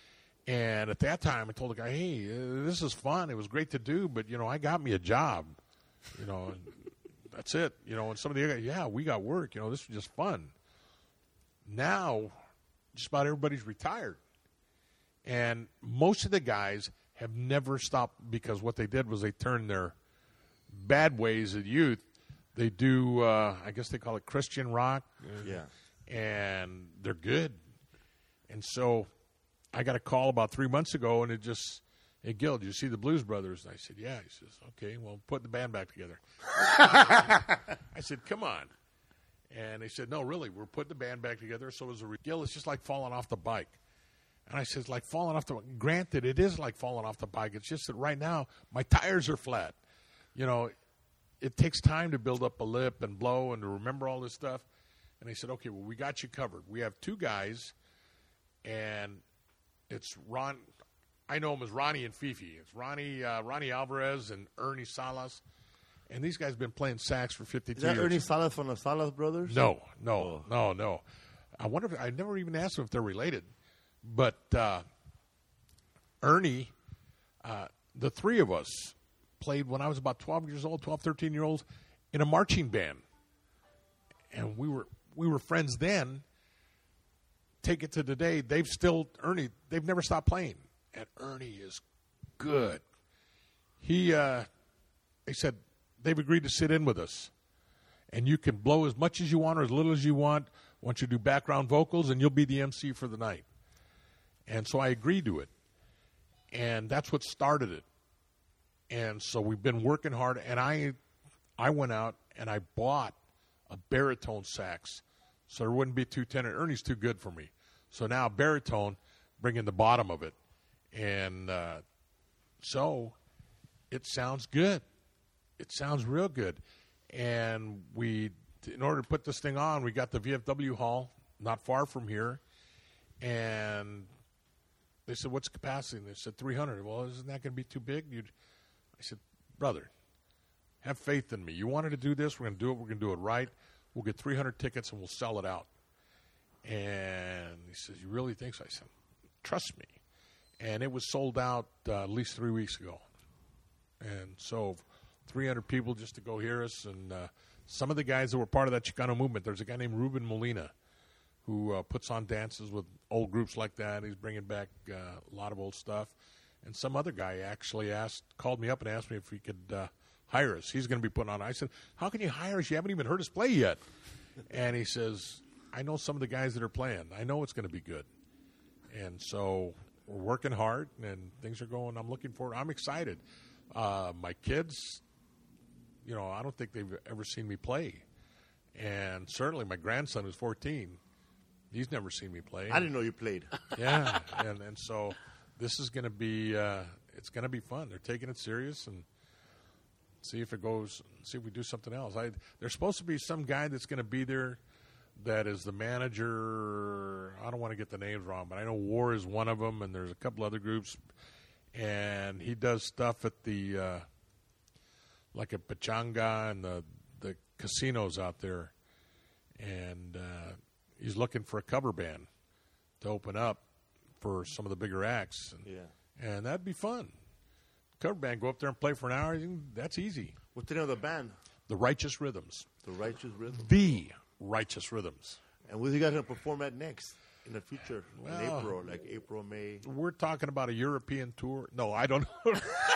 And at that time, I told the guy, "Hey, uh, this is fun. It was great to do, but, you know, I got me a job. You know, and that's it. You know, and some of the other guys, yeah, we got work. You know, this was just fun." Now, just about everybody's retired. And most of the guys have never stopped because what they did was they turned their bad ways of youth. They do, uh, I guess they call it Christian rock. Yeah. And they're good. And so I got a call about three months ago, and it just, "Hey, Gil, did you see the Blues Brothers?" And I said, "Yeah." He says, "Okay, well, put the band back together." I said, "Come on." And they said, "No, really, we're putting the band back together." So it was a re- Gil, it's just like falling off the bike. And I said, "Like falling off the bike." Granted, it is like falling off the bike. It's just that right now my tires are flat. You know, it takes time to build up a lip and blow and to remember all this stuff. And they said, "Okay, well, we got you covered. We have two guys, and it's Ron. I know them as Ronnie and Fifi. It's Ronnie uh, Ronnie Alvarez and Ernie Salas. And these guys have been playing sax for fifty-two Is that years. Ernie Salas from the Salas Brothers? No, no, no, no. I wonder if I never even asked them if they're related. But uh, Ernie, uh, the three of us played when I was about twelve years old, twelve, thirteen year olds, in a marching band. And we were we were friends then. Take it to today, they've still, Ernie, they've never stopped playing. And Ernie is good. He, uh, they said, they've agreed to sit in with us. And you can blow as much as you want or as little as you want. I want you to do background vocals, and you'll be the M C for the night. And so I agreed to it. And that's what started it. And so we've been working hard. And I, I went out and I bought a baritone sax, so there wouldn't be two tenor. Ernie's too good for me. So now baritone, bringing the bottom of it. And uh, so it sounds good. It sounds real good. And we, in order to put this thing on, we got the V F W hall not far from here. And they said, what's capacity? And they said, three hundred. Well, isn't that going to be too big? You'd, I said, brother, have faith in me. You wanted to do this. We're going to do it. We're going to do it right. We'll get three hundred tickets and we'll sell it out. And he says, you really think so? I said, trust me. And it was sold out uh, at least three weeks ago. And so three hundred people just to go hear us. And uh, some of the guys that were part of that Chicano movement, there's a guy named Ruben Molina who uh, puts on dances with old groups like that. He's bringing back uh, a lot of old stuff. And some other guy actually asked, called me up and asked me if he could uh, hire us. He's going to be putting on. I said, how can you hire us? You haven't even heard us play yet. And he says, I know some of the guys that are playing. I know it's going to be good. And so we're working hard, and things are going. I'm looking forward. I'm excited. Uh, my kids, you know, I don't think they've ever seen me play. And certainly my grandson, who's fourteen, he's never seen me play. I didn't know you played. Yeah, and, and so this is going to be, uh, it's going to be fun. They're taking it serious, and see if it goes, see if we do something else. I, there's supposed to be some guy that's going to be there that is the manager. I don't want to get the names wrong, but I know War is one of them, and there's a couple other groups. And he does stuff at the, uh, like at Pachanga and the, the casinos out there. And uh, he's looking for a cover band to open up for some of the bigger acts. And, Yeah. and that'd be fun. Cover band, go up there and play for an hour. That's easy. What's the name of the band? The Righteous Rhythms. The Righteous Rhythm. The Righteous Rhythms. And where are you guys going to perform at next in the future? Well, in April, like April, May? We're talking about a European tour. No, I don't know.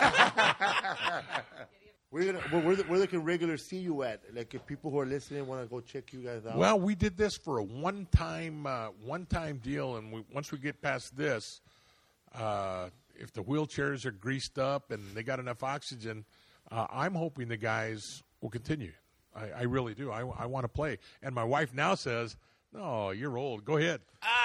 Where, gonna, where, where, where they can regularly see you at? Like if people who are listening want to go check you guys out. Well, we did this for a one-time uh, one-time deal, and we, once we get past this, uh, if the wheelchairs are greased up and they got enough oxygen, uh, I'm hoping the guys will continue. I, I really do. I, I want to play. And my wife now says, no, you're old. Go ahead.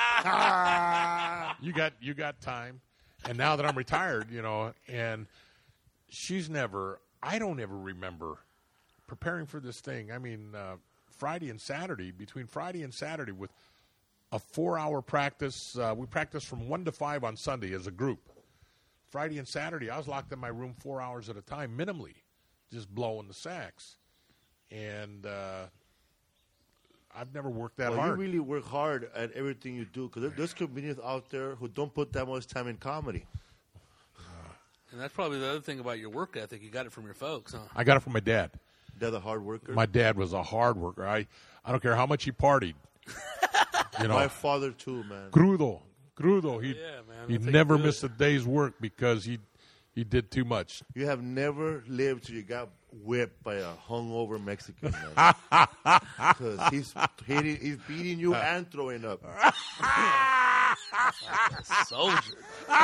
you got you got time. And now that I'm retired, you know, and she's never, I don't ever remember preparing for this thing. I mean, uh, Friday and Saturday, between Friday and Saturday with a four-hour practice. Uh, we practiced from one to five on Sunday as a group. Friday and Saturday, I was locked in my room four hours at a time, minimally, just blowing the sax. And uh, I've never worked that well, hard. You really work hard at everything you do because there's comedians out there who don't put that much time in comedy. And that's probably the other thing about your work ethic. You got it from your folks, huh? I got it from my dad. They're the hard workers. My dad was a hard worker. I, I don't care how much he partied. You know, my father too, man. Crudo, crudo. He Yeah, man, he that's how never you do missed it. a day's work because he he did too much. You have never lived till you got whipped by a hungover Mexican man. Because he's hitting, he's beating you and throwing up. Soldier.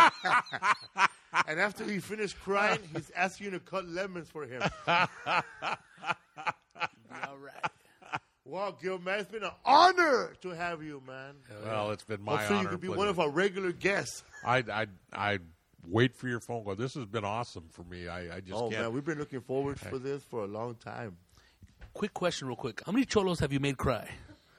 And after he finished crying, he's asking you to cut lemons for him. All right. Wow, Gil, man, it's been an honor to have you, man. Well, it's been my Hopefully honor. you could be and one of pleasure. our regular guests. I I I wait for your phone call. This has been awesome for me. I, I just Oh, can't. man, we've been looking forward for this for a long time. Quick question, real quick. How many cholos have you made cry?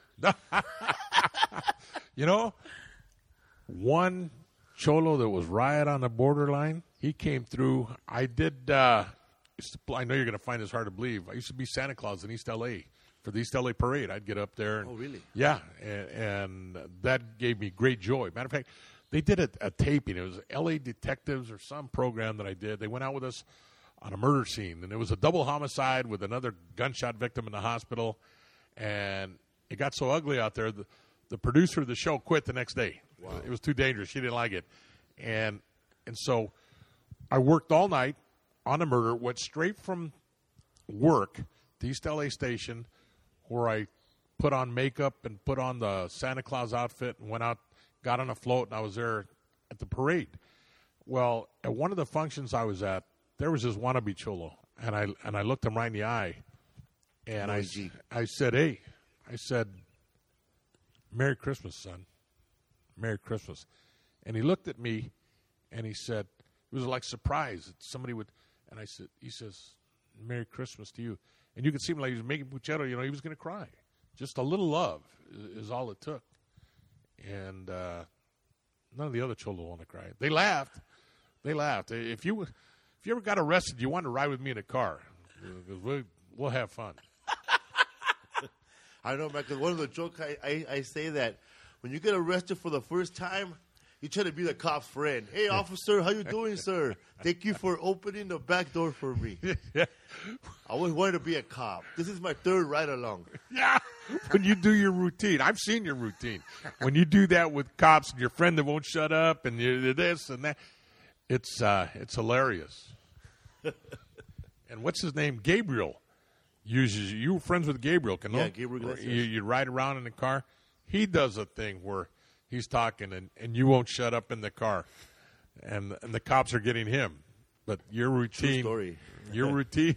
You know, one cholo that was right on the borderline, he came through. I did, uh, used to, I know you're going to find this hard to believe. I used to be Santa Claus in East L A for the East L A parade. I'd get up there. And, Oh, really? Yeah, and, and that gave me great joy. Matter of fact, they did a, a taping. It was L A Detectives or some program that I did. They went out with us on a murder scene, and it was a double homicide with another gunshot victim in the hospital. And it got so ugly out there, the, the producer of the show quit the next day. Wow. It was too dangerous. She didn't like it. And and so I worked all night on a murder, went straight from work to East L A Station, where I put on makeup and put on the Santa Claus outfit and went out, got on a float, and I was there at the parade. Well, at one of the functions I was at, there was this wannabe cholo, and I and I looked him right in the eye, and I, I said, hey, I said, Merry Christmas, son. Merry Christmas. And he looked at me, and he said, it was like surprise. Somebody would, and I said, he says, Merry Christmas to you. And you could see him like he was making puchero, you know, he was going to cry. Just a little love is, is all it took. And uh, none of the other children want to cry. They laughed. They laughed. If you if you ever got arrested, you want to ride with me in a car. Because we, we'll have fun. I know, man, because one of the jokes I, I, I say that when you get arrested for the first time, you try to be the cop's friend. Hey, officer, how you doing, sir? Thank you for opening the back door for me. Yeah. I always wanted to be a cop. This is my third ride-along. Yeah, when you do your routine. I've seen your routine. When you do that with cops and your friend that won't shut up and you're this and that, it's, uh, it's hilarious. And what's his name? Gabriel uses you. You were friends with Gabriel, can Yeah, Gabriel. You, you ride around in the car. He does a thing where he's talking, and, and you won't shut up in the car, and and the cops are getting him. But your routine, True story. your routine,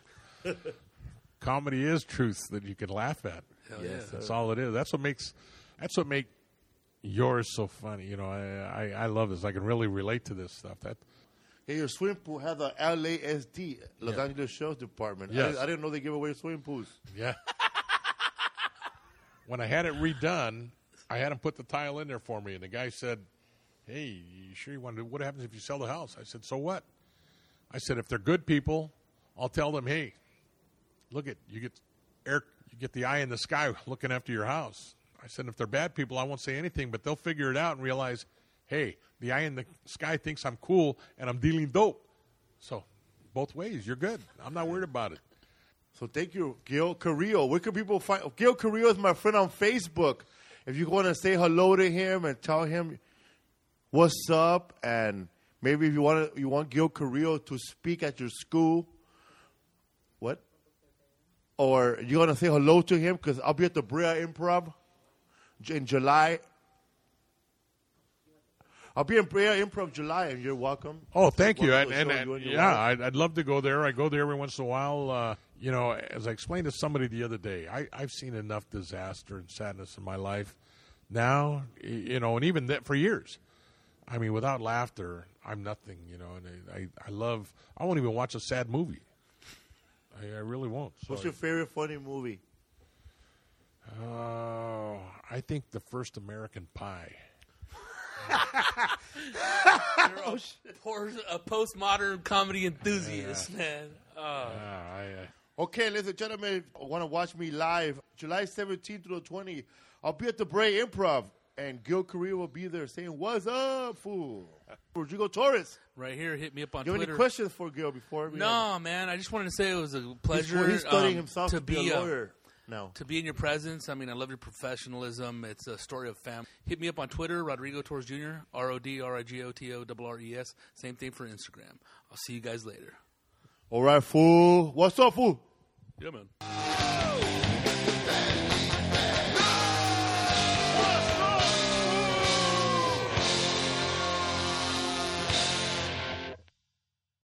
comedy is truth that you can laugh at. Hell Yes, yeah. That's sir. all it is. That's what makes that's what make yours so funny. You know, I, I I love this. I can really relate to this stuff. That Hey, your swimming pool has the L A S D, Los Yeah. Angeles Sheriff's Department. Yes. I, I didn't know they give away swimming pools. yeah. When I had it redone, I had him put the tile in there for me, and the guy said, hey, you sure you want to do, what happens if you sell the house? I said, so what? I said, if they're good people, I'll tell them, hey, look at, you get air, you get the eye in the sky looking after your house. I said, if they're bad people, I won't say anything, but they'll figure it out and realize, hey, the eye in the sky thinks I'm cool and I'm dealing dope. So both ways, you're good. I'm not worried about it. So thank you, Gil Carrillo. Where can people find? Gil Carrillo is my friend on Facebook. If you want to say hello to him and tell him what's up, and maybe if you want to, you want Gil Carrillo to speak at your school, what? Or you want to say hello to him because I'll be at the Brea Improv in July. I'll be in Brea Improv July, and you're welcome. Oh, thank you. Welcome And, to the and, show, and you and your yeah, wife. I'd, I'd love to go there. I go there every once in a while. Uh, you know, as I explained to somebody the other day, I, I've seen enough disaster and sadness in my life. Now, y- you know, and even that for years. I mean, without laughter, I'm nothing. You know, and I, I, I love. I won't even watch a sad movie. I, I really won't. So What's your favorite funny movie? Oh, I think the first American Pie. You're a, poor, a postmodern comedy enthusiast, man. Oh. Yeah, I, uh, Okay, ladies and gentlemen, if you want to watch me live, July seventeenth through the twentieth, I'll be at the Brea Improv, and Gil Carrillo will be there saying, what's up, fool? Rodrigo Torres. Right here, hit me up on Do you have Twitter. any questions for Gil before we No, man. I just wanted to say it was a pleasure. He's, he's studying um, himself to, be, uh, a lawyer now. To be in your presence. I mean, I love your professionalism. It's a story of family. Hit me up on Twitter, Rodrigo Torres Junior, R O D R I G O T O R R E S. Same thing for Instagram. I'll see you guys later. All right, fool. What's up, fool? Yeah, man.